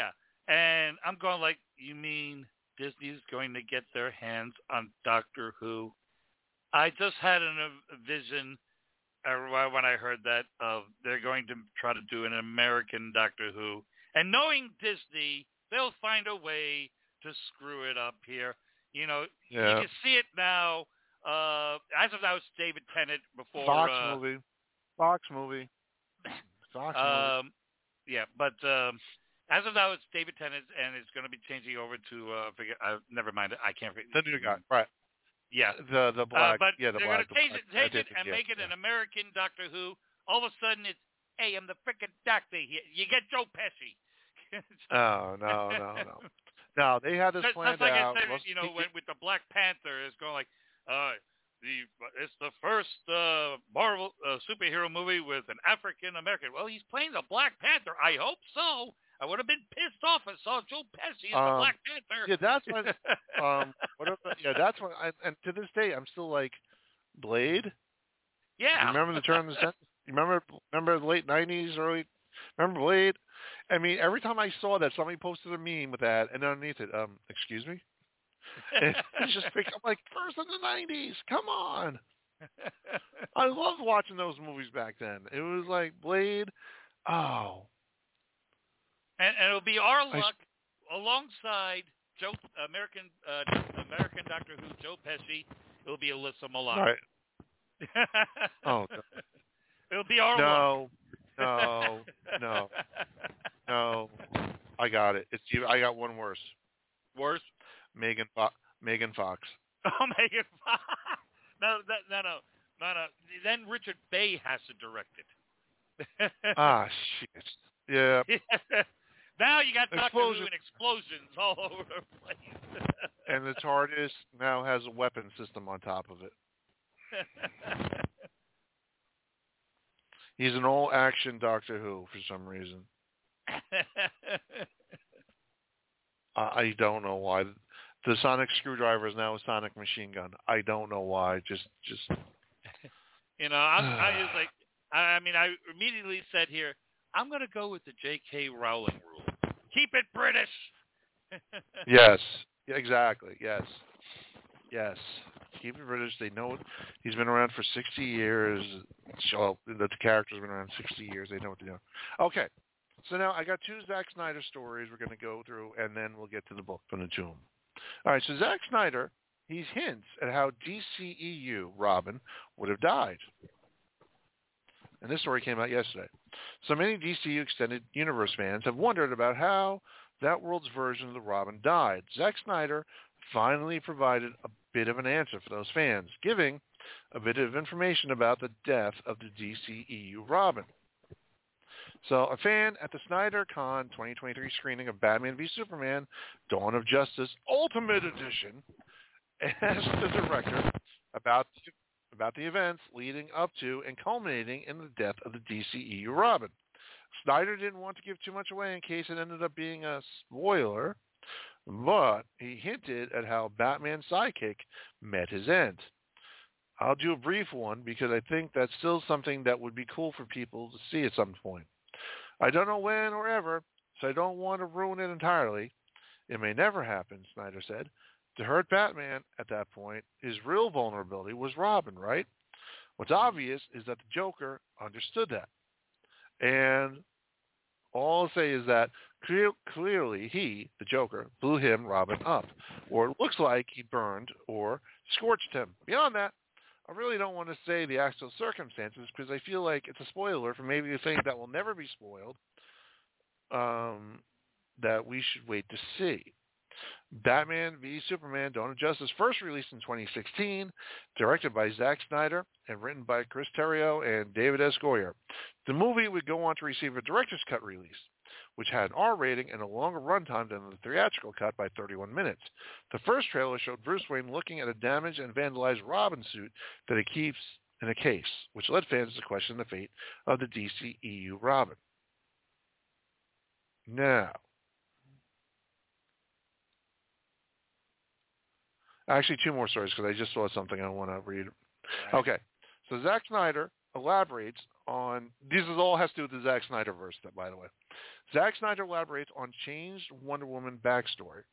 And I'm going like, you mean Disney's going to get their hands on Doctor Who? I just had an, a vision uh, when I heard that of they're going to try to do an American Doctor Who. And knowing Disney, they'll find a way to screw it up here. You know, Yeah. you can see it now. Uh, as of now, it's David Tennant before... Fox uh, movie. Fox movie. Fox movie. Um, yeah, but um, as of now, it's David Tennant, and it's going to be changing over to... Uh, forget, uh, never mind. I can't forget. The new guy. Right. Yeah. The the black. Uh, but yeah, the they're black. going to change it, black, change it and yeah, make it yeah. an American Doctor Who. All of a sudden, it's, hey, I'm the frickin' doctor here. You get Joe Pesci. Oh, no, no, no. No, they had this Just, planned just like out. I said, Let's you know, take when, it- with the Black Panther, it's going like, uh, the it's the first uh, Marvel uh, superhero movie with an African American. Well, he's playing the Black Panther. I hope so. I would have been pissed off if I saw Joe Pesci as the Um, Black Panther. Yeah, that's when. um, whatever. Yeah, that's when. I, and to this day, I'm still like, Blade. yeah. You remember the turn of the century? You remember? Remember the late nineties, early? Remember Blade? I mean, every time I saw that, somebody posted a meme with that, and underneath it, um, excuse me. And it's just like, I'm like, first in the nineties. Come on. I loved watching those movies back then. It was like Blade. Oh. And, and it'll be our I- luck alongside Joe American uh, American Doctor Who Joe Pesci. It'll be Alyssa Milano. Right. Oh. It'll be our No. luck. No. No. No. I got it. It's you. I got one worse. Worse. Megan Fo- Megan Fox. Oh, Megan Fox. No, that, no, no, no, no. Then Richard Bay has to direct it. Ah, shit. Yeah. Now you got Doctor Who Explosion. and explosions all over the place. And the TARDIS now has a weapon system on top of it. He's an all-action Doctor Who for some reason. I, I don't know why. The sonic screwdriver is now a sonic machine gun. I don't know why. Just, just. You know, I'm, I was like, I mean, I immediately said here, I'm going to go with the J K Rowling rule. Keep it British. Yes. Yeah, exactly. Yes. Yes. Keep it British. They know it. He's been around for sixty years. Well, the character's been around sixty years. They know what they're doing. Okay. So now I got two Zack Snyder stories we're going to go through, and then we'll get to the book from the tomb. All right. So Zack Snyder, he hints at how D C E U Robin would have died. And this story came out yesterday. So many D C U Extended Universe fans have wondered about how that world's version of the Robin died. Zack Snyder finally provided a bit of an answer for those fans, giving a bit of information about the death of the D C E U Robin. So a fan at the Snyder Con twenty twenty-three screening of Batman v Superman, Dawn of Justice Ultimate Edition, asked the director about about the events leading up to and culminating in the death of the D C E U Robin. Snyder didn't want to give too much away in case it ended up being a spoiler, but he hinted at how Batman's sidekick met his end. I'll do a brief one because I think that's still something that would be cool for people to see at some point. I don't know when or ever, so I don't want to ruin it entirely. It may never happen, Snyder said. To hurt Batman at that point, his real vulnerability was Robin, right? What's obvious is that the Joker understood that. And all I'll say is that clear, clearly he, the Joker, blew him, Robin, up. Or it looks like he burned or scorched him. Beyond that, I really don't want to say the actual circumstances because I feel like it's a spoiler for maybe a thing that will never be spoiled um, that we should wait to see. Batman v Superman Dawn of Justice, first released in twenty sixteen, directed by Zack Snyder and written by Chris Terrio and David S. Goyer. The movie would go on to receive a director's cut release, which had an R rating and a longer runtime than the theatrical cut by thirty-one minutes. The first trailer showed Bruce Wayne looking at a damaged and vandalized Robin suit that he keeps in a case, which led fans to question the fate of the D C E U Robin. Now, actually, two more stories because I just saw something I want to read. Okay. So Zack Snyder elaborates on, this is all has to do with the Zack Snyder verse, by the way. Zack Snyder elaborates on changed Wonder Woman backstory.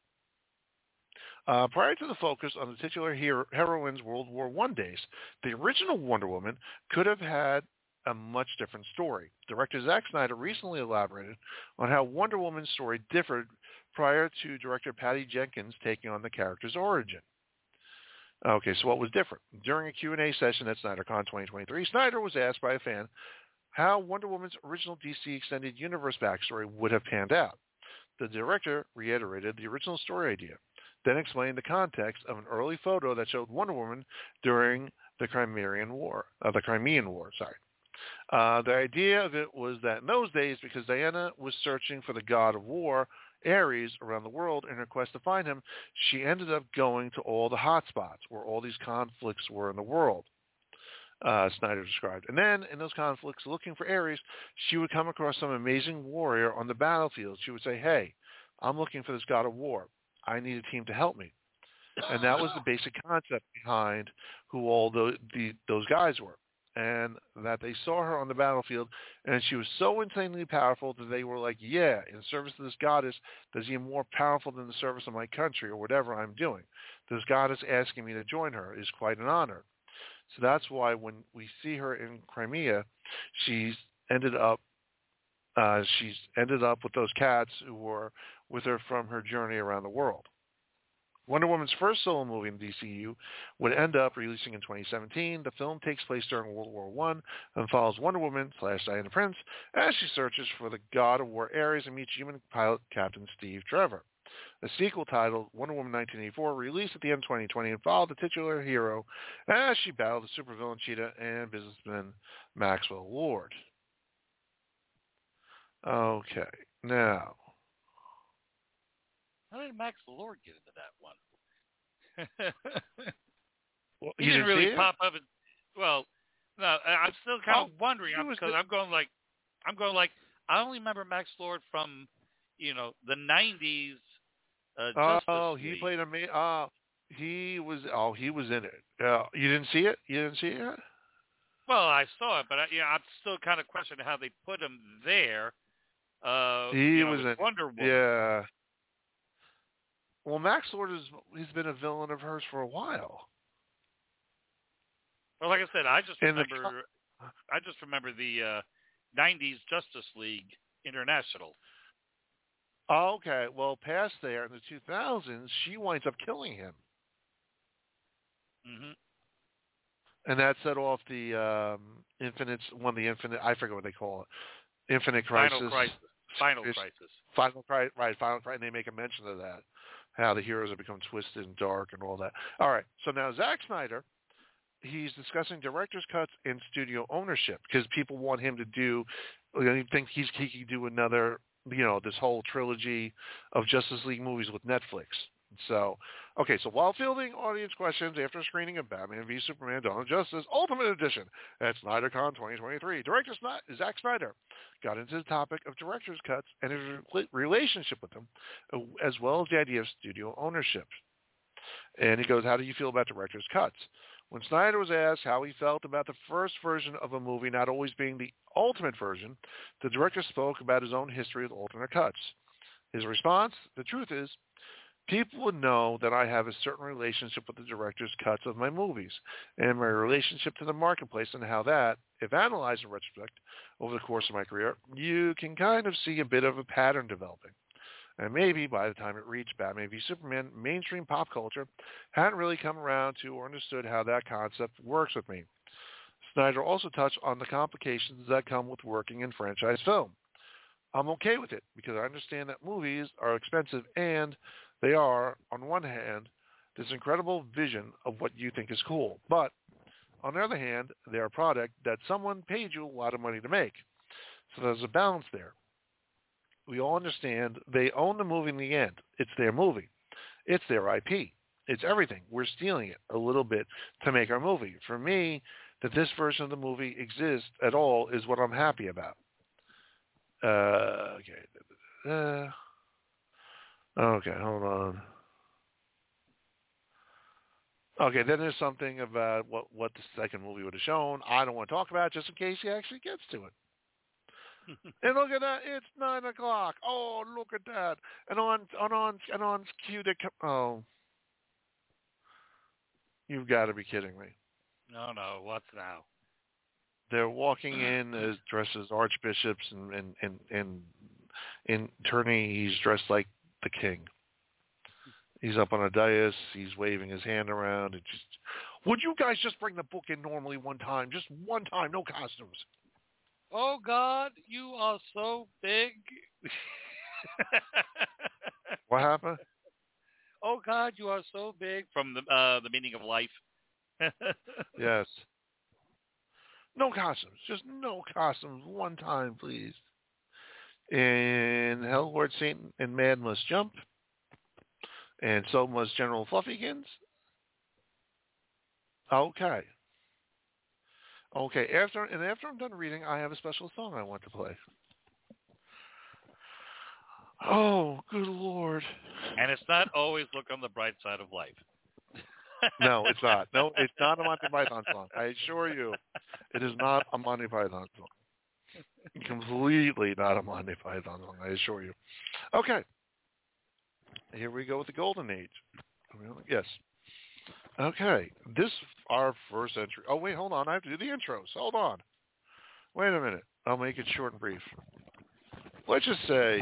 Uh, prior to the focus on the titular hero, heroine's World War One days, the original Wonder Woman could have had a much different story. Director Zack Snyder recently elaborated on how Wonder Woman's story differed prior to director Patty Jenkins taking on the character's origin. Okay, so what was different? During a Q and A session at SnyderCon twenty twenty-three, Snyder was asked by a fan how Wonder Woman's original D C Extended Universe backstory would have panned out. The director reiterated the original story idea, then explained the context of an early photo that showed Wonder Woman during the Crimean War. Uh, the Crimean War, sorry. Uh, the idea of it was that in those days, because Diana was searching for the god of war, Ares, around the world in her quest to find him, she ended up going to all the hot spots where all these conflicts were in the world, uh, Snyder described. And then in those conflicts, looking for Ares, she would come across some amazing warrior on the battlefield. She would say, hey, I'm looking for this god of war. I need a team to help me. And that was the basic concept behind who all the, the, those guys were. And that they saw her on the battlefield, and she was so insanely powerful that they were like, yeah, in service to this goddess, that's even more powerful than the service of my country or whatever I'm doing. This goddess asking me to join her is quite an honor. So that's why when we see her in Crimea, she's ended up uh, she's ended up with those cats who were with her from her journey around the world. Wonder Woman's first solo movie in the D C U would end up releasing in twenty seventeen. The film takes place during World War One and follows Wonder Woman slash Diana Prince as she searches for the god of war Ares and meets human pilot Captain Steve Trevor. A sequel titled Wonder Woman nineteen eighty-four released at the end of twenty twenty and followed the titular hero as she battled the supervillain Cheetah and businessman Maxwell Lord. Okay, now... How did Max Lord get into that one? well, he didn't, didn't really it? pop up. And, well, no, I- I'm still kind oh, of wondering because the... I'm going like, I'm going like, I only remember Max Lord from, you know, the nineties. Uh, Justice oh, he League. played a ma- uh, he was oh he was in it. Uh, you didn't see it? You didn't see it yet? Well, I saw it, but I, yeah, I'm still kind of questioning how they put him there. Uh, He you know, was with in Wonder Woman. Yeah. Well, Max Lord has he's been a villain of hers for a while. Well, like I said, I just In the remember, I just remember the uh, nineties Justice League International. Oh, okay. Well, past there in the two thousands, she winds up killing him, Mm-hmm. and that set off the um, Infinite one of the Infinite. I forget what they call it. Infinite Crisis. Final Crisis. Final It's- Crisis. Final Crisis. Right. Final Crisis. And they make a mention of that. How the heroes have become twisted and dark and all that. All right. So now Zack Snyder, he's discussing director's cuts and studio ownership because people want him to do. You know, he thinks he's he can do another. You know, this whole trilogy of Justice League movies with Netflix. So, okay, so while fielding audience questions after screening of Batman v Superman Dawn of Justice Ultimate Edition at SnyderCon twenty twenty-three, director Sny- Zack Snyder got into the topic of director's cuts and his re- relationship with them, as well as the idea of studio ownership. And he goes, how do you feel about director's cuts? When Snyder was asked how he felt about the first version of a movie not always being the ultimate version, the director spoke about his own history with alternate cuts. His response, the truth is, people would know that I have a certain relationship with the director's cuts of my movies and my relationship to the marketplace and how that, if analyzed in retrospect over the course of my career, you can kind of see a bit of a pattern developing. And maybe by the time it reached Batman v Superman, mainstream pop culture hadn't really come around to or understood how that concept works with me. Snyder also touched on the complications that come with working in franchise film. I'm okay with it because I understand that movies are expensive and they are, on one hand, this incredible vision of what you think is cool. But on the other hand, they're a product that someone paid you a lot of money to make. So there's a balance there. We all understand they own the movie in the end. It's their movie. It's their I P. It's everything. We're stealing it a little bit to make our movie. For me, that this version of the movie exists at all is what I'm happy about. Uh, okay. Uh, okay, hold on. Okay, then there's something about what, what the second movie would have shown. I don't want to talk about it just in case he actually gets to it. And look at that, it's nine o'clock. Oh, look at that. And on on on and on cue to come. Oh, you've got to be kidding me. No, no, what's now? They're walking in as dressed as archbishops, and and and, and in turning, he's dressed like the king. He's up on a dais. He's waving his hand around. It just, would you guys just bring the book in normally one time, just one time, no costumes? Oh God, you are so big. What happened? Oh God, you are so big. From the uh, the meaning of life. Yes. No costumes. Just no costumes. One time, please. And Hell, Lord Satan and Man must jump. And so must General Fluffykins. Okay. Okay. After and after I'm done reading, I have a special song I want to play. Oh, good Lord. And it's not always look on the bright side of life. No, it's not. No, it's not a Monty Python song. I assure you, it is not a Monty Python song. Completely not a Monty Python song, I assure you. Okay. Here we go with the Golden Age. Yes. Okay. This, our first entry. Oh, wait, hold on. I have to do the intros. Hold on. Wait a minute. I'll make it short and brief. Let's just say...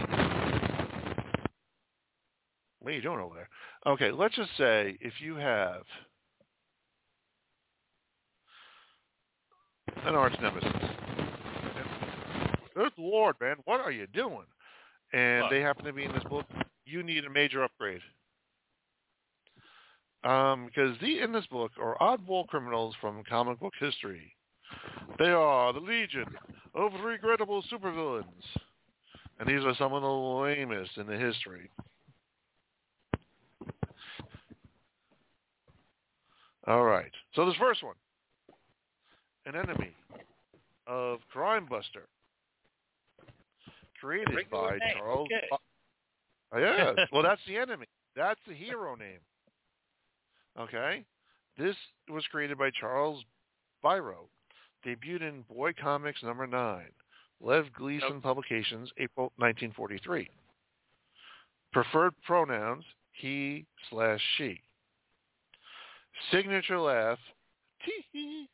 What are you doing over there? Okay, let's just say if you have an arch nemesis. Good Lord, man, what are you doing? And What? they happen to be in this book. You need a major upgrade. Um, because the, in this book are oddball criminals from comic book history. They are the Legion of Regrettable Supervillains. And these are some of the lamest in the history. All right. So this first one, an enemy of Crime Buster, created Regular by name. Charles. Okay. Oh, yes. Well, that's the enemy. That's the hero name. Okay. This was created by Charles Biro. Debuted in Boy Comics number nine. Lev Gleason Nope. Publications, April nineteen forty-three. Preferred pronouns, he slash she. Signature laugh, tee-hee.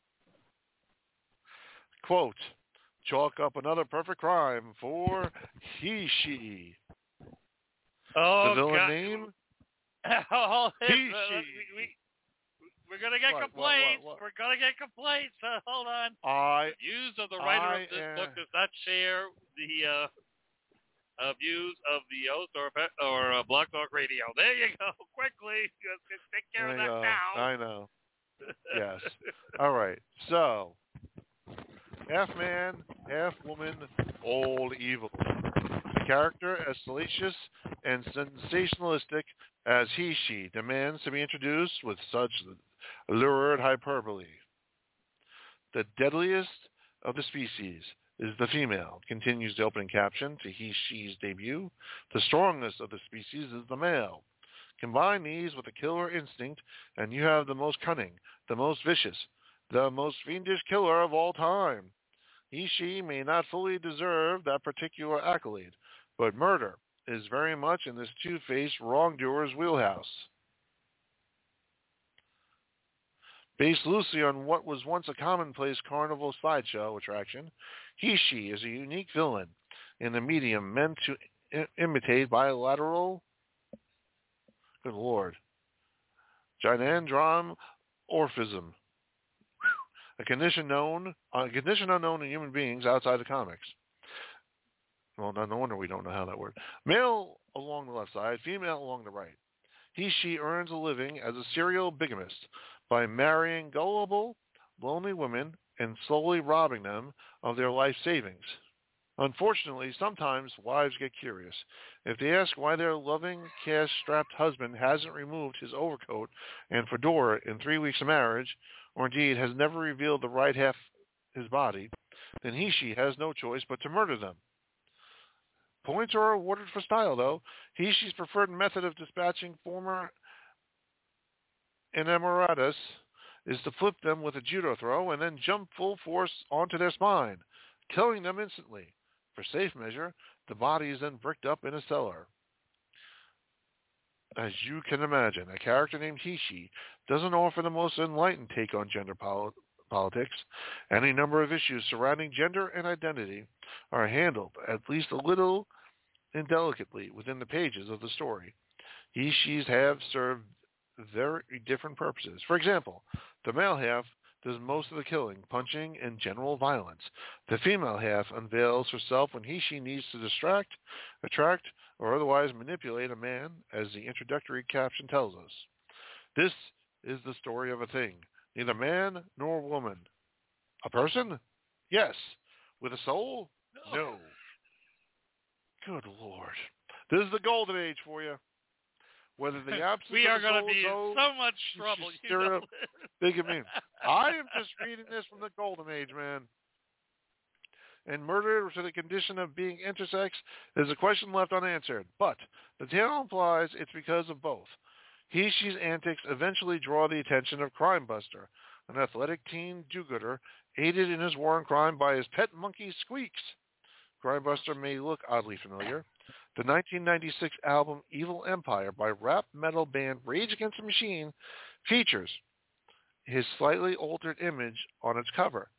Quote, chalk up another perfect crime for he, she. Oh, The villain God. name, Oh, he, uh, she. we, we, we're going to get What, what, complaints. what, what? We're going to get complaints. Uh, hold on. I, The views of the writer I of this am- book does not share the uh, uh, views of the host or, or uh, Blog Talk Radio. There you go. Quickly. Just, just take care there of you that go. now. I know. Yes. All right. So, half man, half woman, all evil. The character, as salacious and sensationalistic as he, she, demands to be introduced with such lurid hyperbole. The deadliest of the species is the female, continues the opening caption to he, she's debut. The strongest of the species is the male. Combine these with a killer instinct, and you have the most cunning, the most vicious, the most fiendish killer of all time. He, she may not fully deserve that particular accolade, but murder is very much in this two-faced wrongdoer's wheelhouse. Based loosely on what was once a commonplace carnival sideshow attraction, he, she is a unique villain in the medium meant to I- imitate bilateral, good Lord, gynandromorphism, a condition known, a condition unknown in human beings outside of comics. Well, no wonder we don't know how that works. Male along the left side, female along the right. He, she earns a living as a serial bigamist by marrying gullible, lonely women and slowly robbing them of their life savings. Unfortunately, sometimes wives get curious. If they ask why their loving, cash-strapped husband hasn't removed his overcoat and fedora in three weeks of marriage, or indeed has never revealed the right half of his body, then he, she has no choice but to murder them. Points are awarded for style, though. He, she's preferred method of dispatching former enamoradas is to flip them with a judo throw and then jump full force onto their spine, killing them instantly. For safe measure, the body is then bricked up in a cellar. As you can imagine, a character named Hishi doesn't offer the most enlightened take on gender pol- politics. Any number of issues surrounding gender and identity are handled at least a little indelicately within the pages of the story. Hishis have served very different purposes. For example, the male half does most of the killing, punching, and general violence. The female half unveils herself when Hishi needs to distract, attract, or otherwise manipulate a man, as the introductory caption tells us. This is the story of a thing, neither man nor woman. A person? Yes. With a soul? No. Good Lord. This is the golden age for you. Whether the absence we of are a going to soul be is in owed, so much trouble. You know? Think of me. I am just reading this from the golden age, man. And murder to the condition of being intersex is a question left unanswered. But the tale implies it's because of both. Hishi's antics eventually draw the attention of Crime Buster, an athletic teen do-gooder aided in his war on crime by his pet monkey Squeaks. Crime Buster may look oddly familiar. The nineteen ninety-six album Evil Empire by rap metal band Rage Against the Machine features his slightly altered image on its cover.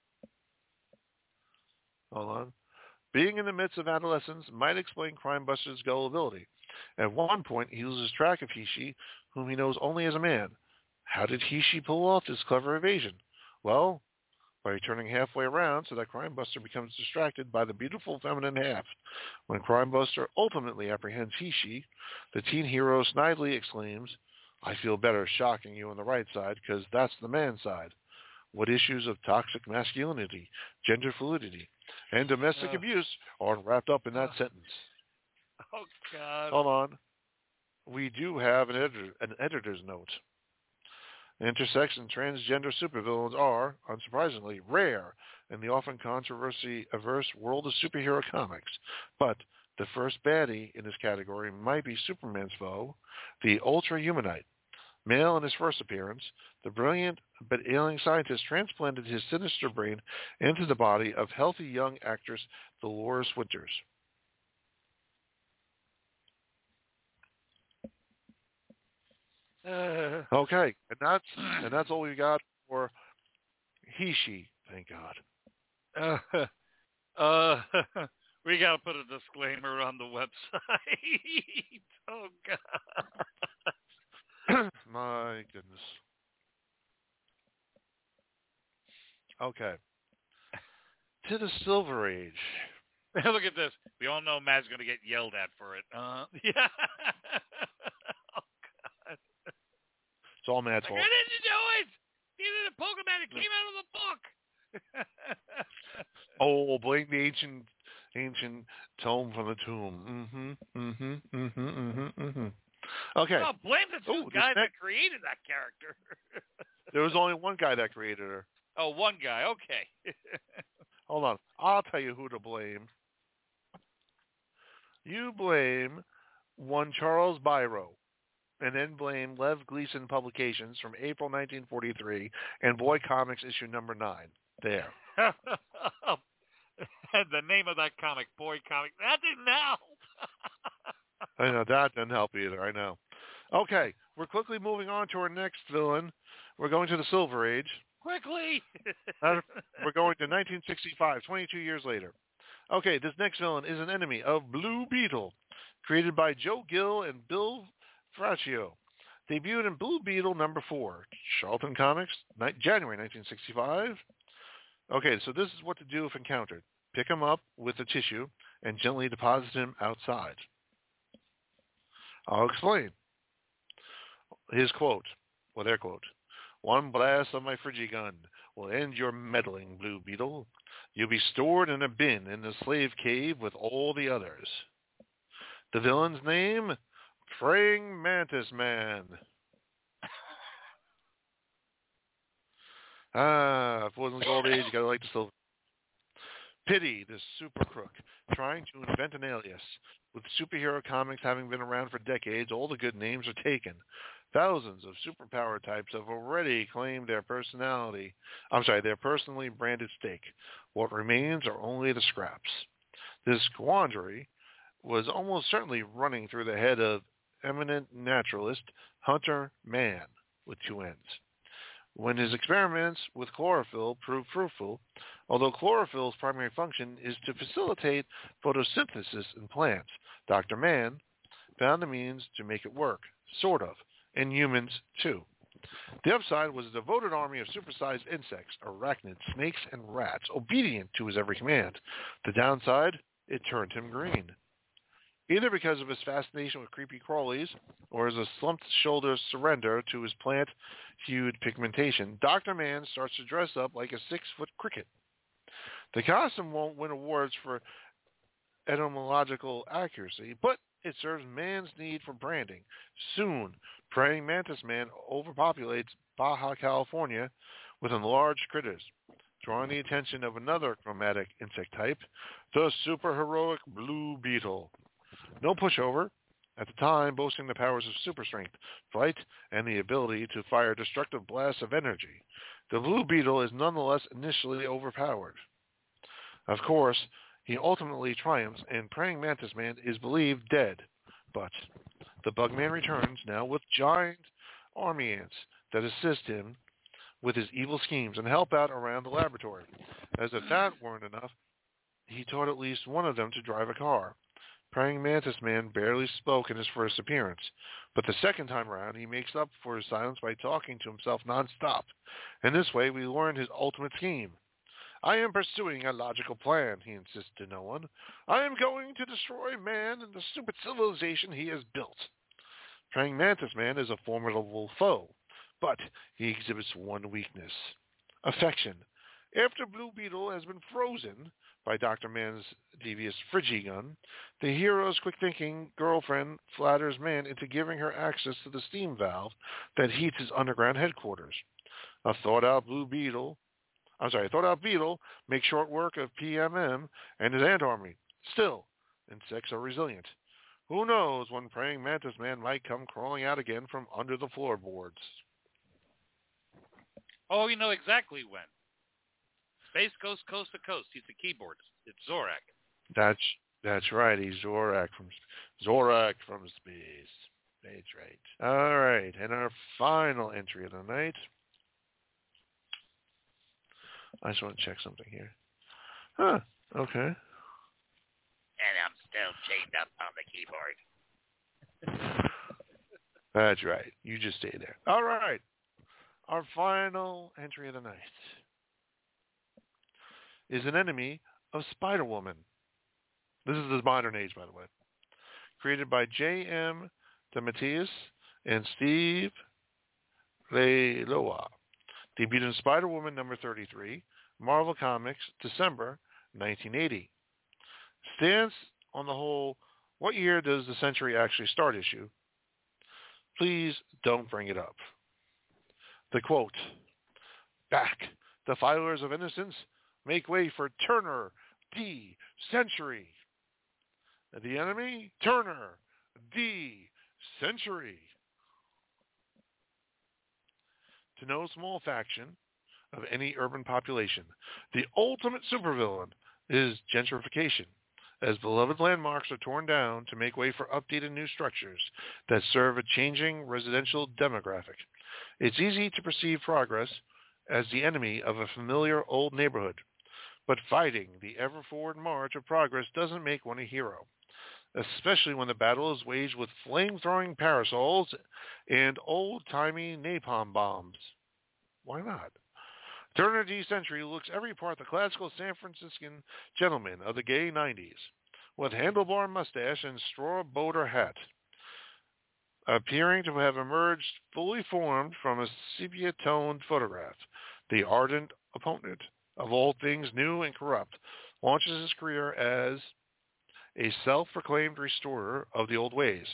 Hold on. Being in the midst of adolescence might explain Crime Buster's gullibility. At one point, he loses track of Hishi, whom he knows only as a man. How did Hishi pull off this clever evasion? Well, by turning halfway around so that Crime Buster becomes distracted by the beautiful feminine half. When Crime Buster ultimately apprehends Hishi, the teen hero snidely exclaims, "I feel better shocking you on the right side because that's the man side." What issues of toxic masculinity, gender fluidity, and domestic uh, abuse are wrapped up in that uh, sentence? Oh, God. Hold on. We do have an, editor, an editor's note. Intersex and transgender supervillains are, unsurprisingly, rare in the often controversy-averse world of superhero comics. But the first baddie in this category might be Superman's foe, the Ultra-Humanite. Male in his first appearance, the brilliant but ailing scientist transplanted his sinister brain into the body of healthy young actress Dolores Winters. Uh, okay, and that's and that's all we got for Hishi. Thank God. Uh, uh, we got to put a disclaimer on the website. Oh God. My goodness. Okay. To the Silver Age. Look at this. We all know Matt's going to get yelled at for it. Uh, yeah. It's all Matt's fault. Why did you do it? You didn't poke him at it. It came out of the book. Oh, blame the ancient, ancient tome from the tomb. Mm-hmm, mm-hmm, mm-hmm, mm-hmm, mm-hmm. Okay. Oh, blame the two Ooh, guys next... that created that character. There was only one guy that created her. Oh, one guy. Okay. Hold on. I'll tell you who to blame. You blame one Charles Biro. And then blame Lev Gleason Publications from April nineteen forty-three and Boy Comics issue number nine. There. And the name of that comic, Boy Comics, that didn't help. I know, that didn't help either. I know. Okay, we're quickly moving on to our next villain. We're going to the Silver Age. Quickly. uh, we're going to nineteen sixty-five, twenty-two years later. Okay, this next villain is an enemy of Blue Beetle, created by Joe Gill and Bill Fraccio. Debuted in Blue Beetle number four, Charlton Comics, January nineteen sixty-five. Okay, so this is what to do if encountered. Pick him up with a tissue and gently deposit him outside. I'll explain. His quote, well, their quote, "One blast of my Frigigun will end your meddling, Blue Beetle. You'll be stored in a bin in the slave cave with all the others." The villain's name? Praying Mantis Man. Ah, if it wasn't the gold age, you gotta like the silver. Pity this super crook trying to invent an alias. With superhero comics having been around for decades, all the good names are taken. Thousands of superpower types have already claimed their personality, I'm sorry, their personally branded stake. What remains are only the scraps. This quandary was almost certainly running through the head of eminent naturalist Hunter Mann, with two N's. When his experiments with chlorophyll proved fruitful, although chlorophyll's primary function is to facilitate photosynthesis in plants, Doctor Mann found a means to make it work, sort of, in humans too. The upside was a devoted army of supersized insects, arachnids, snakes, and rats, obedient to his every command. The downside, it turned him green. Either because of his fascination with creepy crawlies or as a slumped shoulder surrender to his plant-hued pigmentation, Doctor Mann starts to dress up like a six-foot cricket. The costume won't win awards for etymological accuracy, but it serves man's need for branding. Soon, praying mantis man overpopulates Baja California with enlarged critters, drawing the attention of another chromatic insect type, the superheroic blue beetle. No pushover, at the time boasting the powers of super strength, flight, and the ability to fire destructive blasts of energy. The blue beetle is nonetheless initially overpowered. Of course, he ultimately triumphs, and praying mantis man is believed dead. But the Bugman returns, now with giant army ants that assist him with his evil schemes and help out around the laboratory. As if that weren't enough, he taught at least one of them to drive a car. Praying mantis man barely spoke in his first appearance, but the second time around he makes up for his silence by talking to himself nonstop. In this way we learn his ultimate scheme. I am pursuing a logical plan, he insists to no one. I am going to destroy man and the stupid civilization he has built. Praying mantis man is a formidable foe, but he exhibits one weakness: affection. After Blue Beetle has been frozen by Doctor Mann's devious Frigigun, the hero's quick-thinking girlfriend flatters Man into giving her access to the steam valve that heats his underground headquarters. A thought-out Blue Beetle, I'm sorry, a thought-out Beetle makes short work of P M M and his ant army. Still, insects are resilient. Who knows when praying mantis man might come crawling out again from under the floorboards? Oh, you know exactly when. Space Ghost Coast to Coast. He's the keyboardist. It's Zorak. That's that's right. He's Zorak from Zorak from space. That's right. All right, and our final entry of the night. I just want to check something here. Huh. Okay. And I'm still chained up on the keyboard. That's right. You just stay there. All right. Our final entry of the night is an enemy of Spider-Woman. This is the modern age, by the way. Created by J M DeMatteis and Steve Leiloa. Debuted in Spider-Woman number thirty-three, Marvel Comics, December nineteen eighty. Stance on the whole, what year does the century actually start issue? Please don't bring it up. The quote, back, defilers of innocence, make way for Turner D. Century. The enemy, Turner D. Century. To no small faction of any urban population, the ultimate supervillain is gentrification, as beloved landmarks are torn down to make way for updated new structures that serve a changing residential demographic. It's easy to perceive progress as the enemy of a familiar old neighborhood, but fighting the ever-forward march of progress doesn't make one a hero, especially when the battle is waged with flame-throwing parasols and old-timey napalm bombs. Why not? Turner D. Century looks every part the classical San Franciscan gentleman of the gay nineties, with handlebar mustache and straw boater hat, appearing to have emerged fully formed from a sepia-toned photograph. The ardent opponent of all things new and corrupt launches his career as a self-proclaimed restorer of the old ways.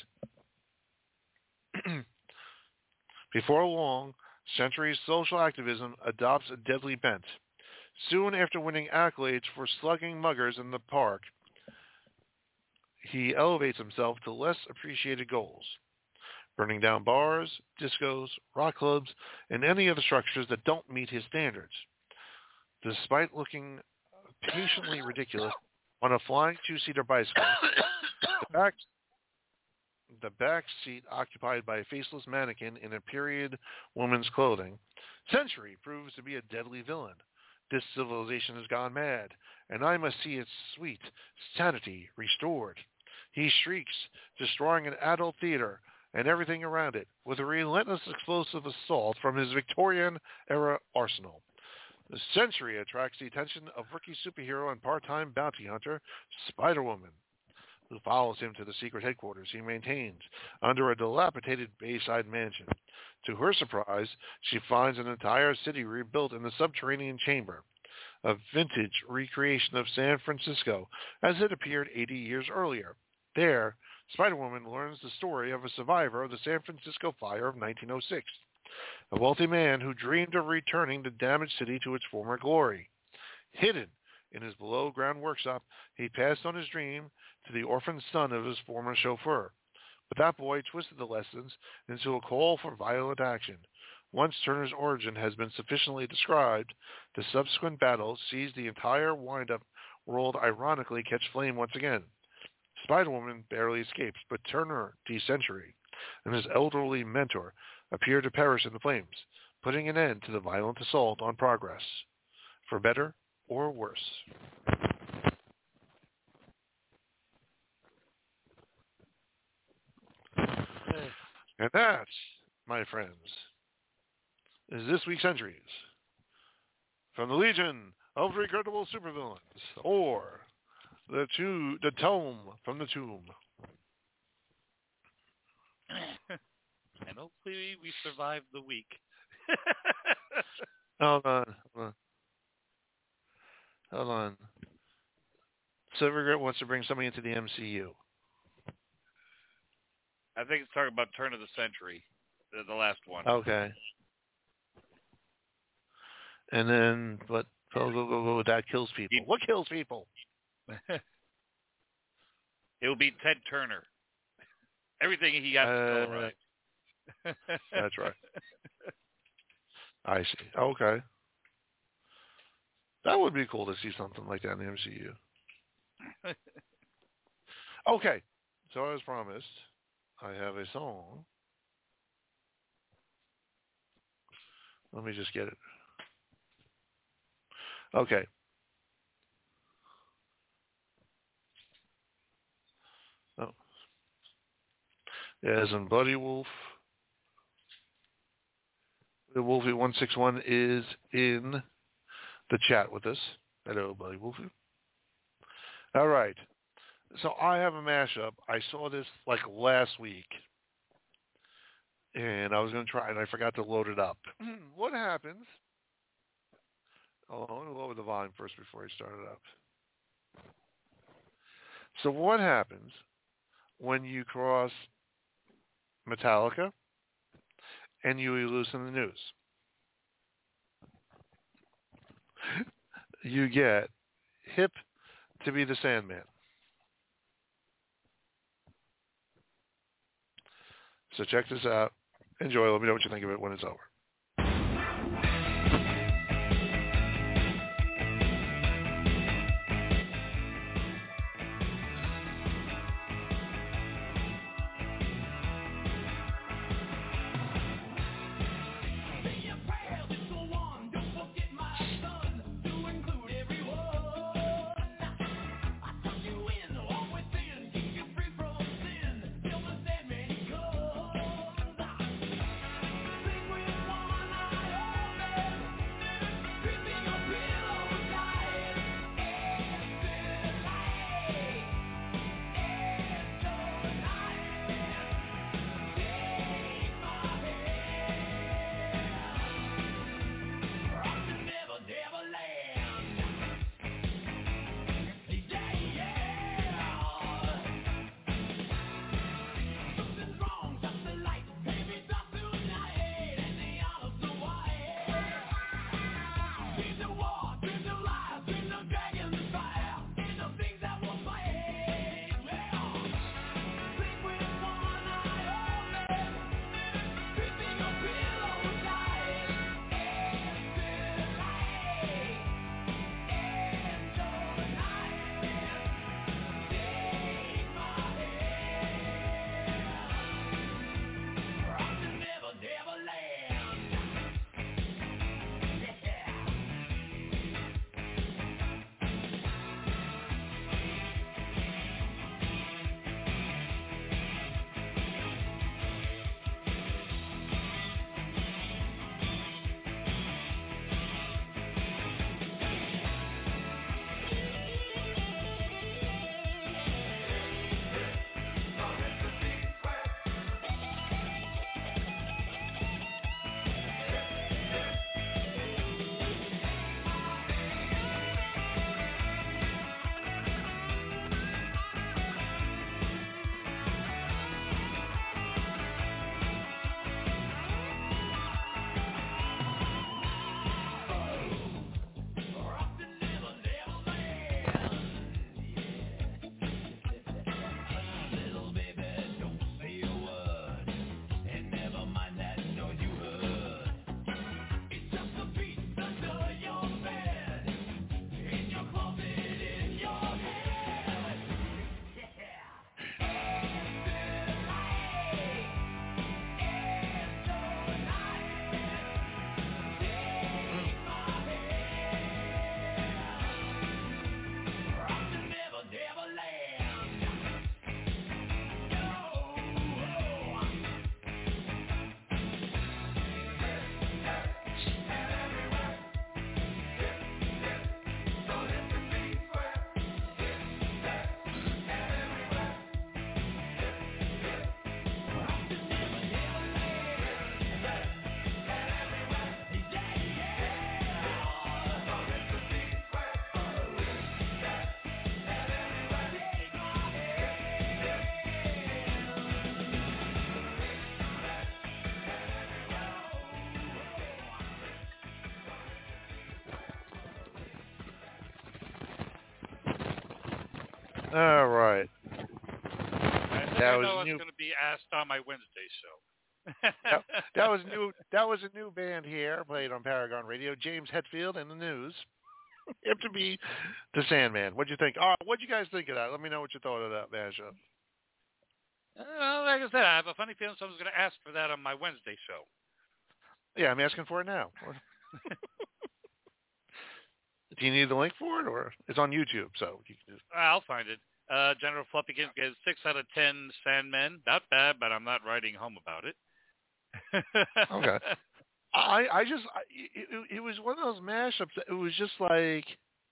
Before long, Century's social activism adopts a deadly bent. Soon after winning accolades for slugging muggers in the park, he elevates himself to less appreciated goals. burning down bars, discos, rock clubs, and any other structures that don't meet his standards. Despite looking patiently ridiculous on a flying two-seater bicycle, the back, the back seat occupied by a faceless mannequin in a period woman's clothing, Century proves to be a deadly villain. This civilization has gone mad, and I must see its sweet sanity restored. He shrieks, destroying an adult theater and everything around it with a relentless explosive assault from his Victorian-era arsenal. The Century attracts the attention of rookie superhero and part-time bounty hunter Spider-Woman, who follows him to the secret headquarters he maintains under a dilapidated Bayside mansion. To her surprise, she finds an entire city rebuilt in the subterranean chamber, a vintage recreation of San Francisco as it appeared eighty years earlier. There, Spider-Woman learns the story of a survivor of the San Francisco fire of nineteen oh six, a wealthy man who dreamed of returning the damaged city to its former glory. Hidden in his below-ground workshop, he passed on his dream to the orphaned son of his former chauffeur. But that boy twisted the lessons into a call for violent action. Once Turner's origin has been sufficiently described, the subsequent battle sees the entire wind-up world ironically catch flame once again. Spider-Woman barely escapes, but Turner, D. Century, and his elderly mentor appear to perish in the flames, putting an end to the violent assault on progress, for better or worse. And that, my friends, is this week's entries from the Legion of Regrettable Supervillains, or the two, the tome from the tomb. And hopefully we survive the week. Hold on, hold on. Hold on. Silvergrit wants to bring somebody into the M C U. I think it's talking about Turn of the Century, the, the last one. Okay. And then, but go, go, go, go, that kills people. He, what kills people? It will be Ted Turner. Everything he has to tell, right? That's right. I see. Okay. That would be cool to see something like that in the M C U. Okay. So as promised, I have a song. Let me just get it. Okay. Oh. As in Bloody Wolf. The Wolfie one six one is in the chat with us. Hello, Bloody Wolfie. All right. So I have a mashup. I saw this like last week. And I was going to try, and I forgot to load it up. What happens? Oh, I want to lower the volume first before I start it up. So what happens when you cross Metallica and you loosen the news? You get Hip to be the Sandman. So check this out. Enjoy. Let me know what you think of it when it's over. All right. I think That I was know what's new. going to be asked on my Wednesday show. That, that was new. That was a new band here, played on Paragon Radio. James Hetfield in the news. Have to be the Sandman. What'd you think? Oh, what'd you guys think of that? Let me know what you thought of that mashup. Well, like I said, I have a funny feeling someone's going to ask for that on my Wednesday show. Yeah, I'm asking for it now. Do you need the link for it, or it's on YouTube? So you can just... I'll find it. Uh, General Fluffykins gives six out of ten Sandmen. Not bad, but I'm not writing home about it. Okay. I I just I, it, it was one of those mashups that it was just like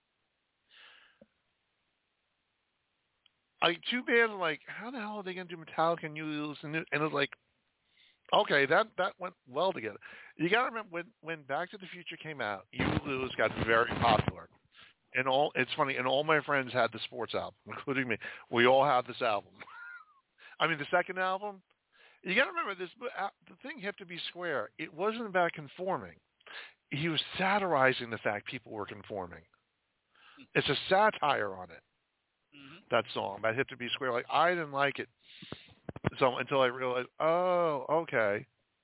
like two bands like how the hell are they gonna do Metallica and Ulus and and it was like okay that that went well together. You gotta remember when when Back to the Future came out, Ulus got very popular. And all it's funny, and all my friends had the sports album, including me. We all had this album. I mean, the second album. You got to remember this. The thing had to be square. It wasn't about conforming. He was satirizing the fact people were conforming. It's a satire on it. Mm-hmm. That song, about Hip to Be Square. Like I didn't like it, so until I realized, oh, okay.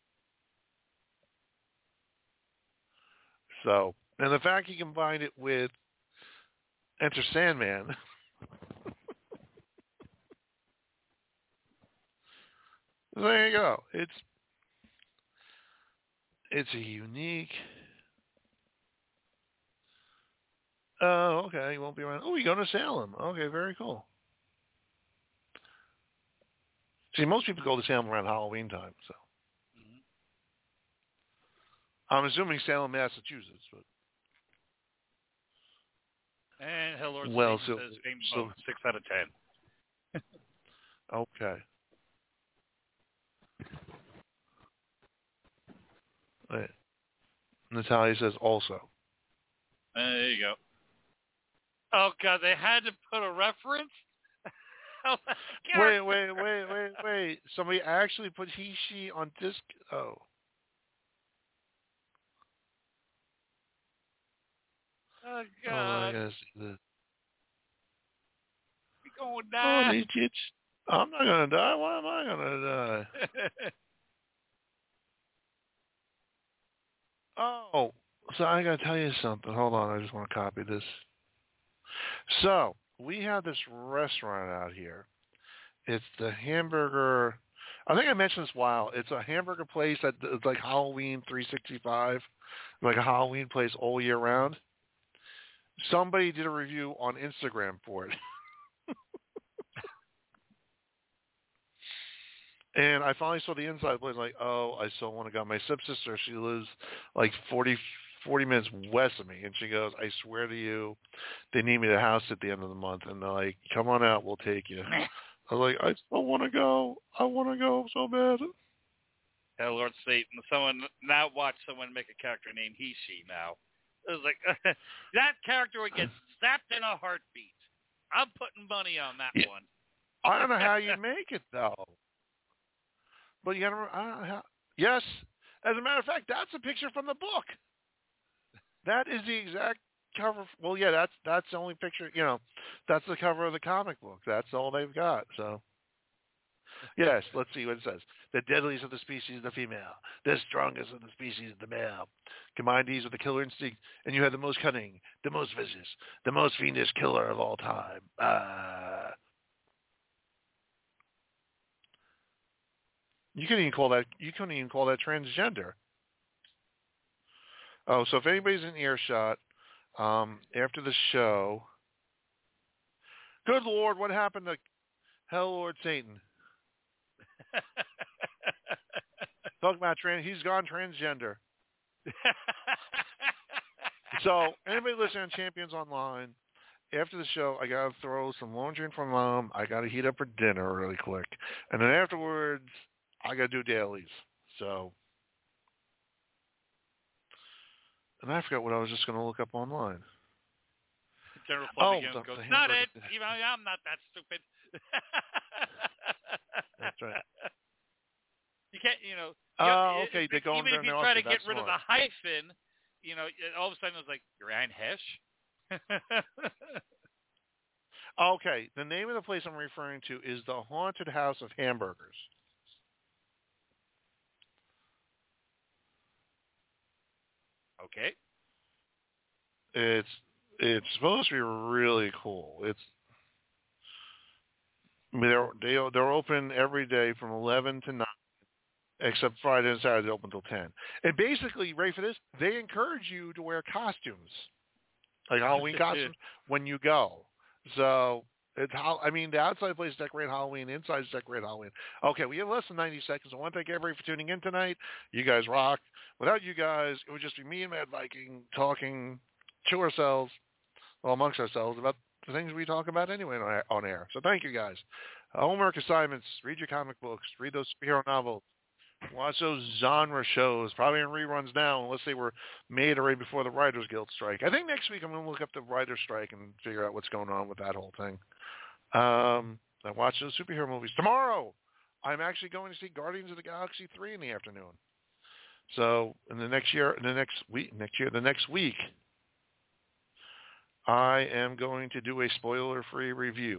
So, and the fact he combined it with Enter Sandman. There you go. It's it's a unique. Oh, okay. You won't be around. Oh, you go to Salem. Okay, very cool. See, most people go to Salem around Halloween time, so mm-hmm. I'm assuming Salem, Massachusetts, but. And Hell Lord well, Satan so, says game so six out of ten. Okay. Wait. Natalia says also. There you go. Oh God, they had to put a reference. Oh, wait, wait, wait, wait, wait. Somebody actually put he, she on disc. Oh. Oh God. Oh, I guess the. You're going to die. Oh, they teach. I'm not gonna die. Why am I gonna die? Oh, so I gotta tell you something. Hold on, I just want to copy this. So we have this restaurant out here. It's the hamburger. I think I mentioned this a while. It's a hamburger place that it's like Halloween three sixty-five, like a Halloween place all year round. Somebody did a review on Instagram for it. And I finally saw the inside place, like, oh, I still want to go. My stepsister, she lives like forty, forty minutes west of me. And she goes, I swear to you, they need me at the house at the end of the month. And they're like, come on out, we'll take you. I was like, I still want to go. I want to go so bad. Hell, Lord Satan. Someone, now watch someone make a character named he, she now. It was like, that character would get zapped in a heartbeat. I'm putting money on that yeah. one. I don't know how you make it, though. But you got to remember, I don't know how. Yes. As a matter of fact, that's a picture from the book. That is the exact cover. Well, yeah, that's that's the only picture, you know, that's the cover of the comic book. That's all they've got. So, yes, let's see what it says. The deadliest of the species is the female. The strongest of the species is the male. Combine these with the killer instinct, and you have the most cunning, the most vicious, the most fiendish killer of all time. Ah. Uh, You couldn't even call that. You couldn't even call that transgender. Oh, so if anybody's in earshot um, after the show, good Lord, what happened to Hell Lord Satan? Talk about trans. He's gone transgender. So anybody listening on Champions Online, after the show, I gotta throw some laundry in for mom. I gotta heat up for dinner really quick, and then afterwards, I got to do dailies, so. And I forgot what I was just going to look up online. General oh, goes, the, the not it. Even I'm not that stupid. That's right. You can't, you know. Oh, you, okay. It, They're going even if you there try now, to get that's rid smart. of the hyphen, you know, all of a sudden it's like, you're Anne Hesh? Okay, the name of the place I'm referring to is the Haunted House of Hamburgers. Okay. It's it's supposed to be really cool. It's I mean, they're they, they're open every day from eleven to nine, except Friday and Saturday. They're open until ten. And basically, ready for this? They encourage you to wear costumes, like Halloween costumes, when you go. So it's how I mean, the outside place is decorate Halloween, inside is decorate Halloween. Okay, we have less than ninety seconds. I want to thank everybody for tuning in tonight. You guys rock. Without you guys, it would just be me and Mad Viking talking to ourselves, well, amongst ourselves, about the things we talk about anyway on air. So thank you guys. Uh, homework assignments, read your comic books, read those superhero novels, watch those genre shows, probably in reruns now, unless they were made right before the Writers Guild strike. I think next week I'm going to look up the Writers' strike and figure out what's going on with that whole thing. Um, I watch those superhero movies. Tomorrow, I'm actually going to see Guardians of the Galaxy three in the afternoon. So in the next year, in the next week, next year, the next week, I am going to do a spoiler-free review.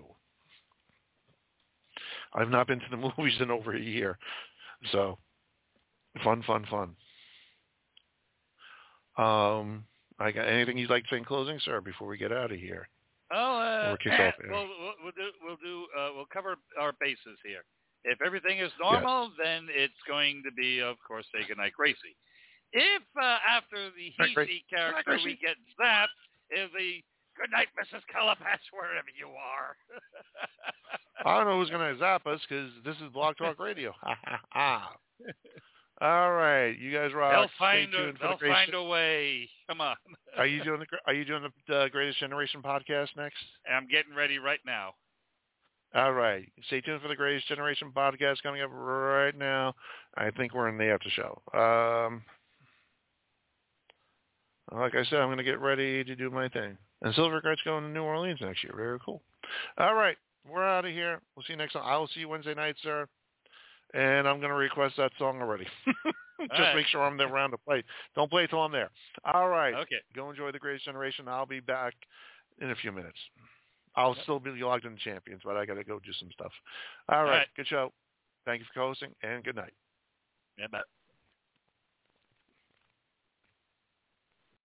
I've not been to the movies in over a year, so fun, fun, fun. Um, I got anything you'd like to say in closing, sir, before we get out of here? Oh, uh, Or kick off we'll, we'll, we'll do, we'll do, uh, we'll cover our bases here. If everything is normal, yes. then it's going to be, of course, say goodnight, Gracie. If uh, after the Heesey character we get zapped, is the goodnight, Missus Calapash, wherever you are. I don't know who's going to zap us because this is Blog Talk Radio. All right, you guys rock. They'll find Stay a, tuned for they'll the find a way. Come on. Are you doing the Are you doing the uh, Greatest Generation podcast next? I'm getting ready right now. All right. Stay tuned for the Greatest Generation podcast coming up right now. I think we're in the after show. Um, like I said, I'm going to get ready to do my thing. And Silver Guard's going to New Orleans next year. Very cool. All right. We're out of here. We'll see you next time. I will see you Wednesday night, sir. And I'm going to request that song already. Just right. make sure I'm there around to play. Don't play till I'm there. All right. Okay. Go enjoy the Greatest Generation. I'll be back in a few minutes. I'll still be logged in the Champions, but I got to go do some stuff. All right. All right. Good show. Thank you for hosting, and good night. Yeah, bye.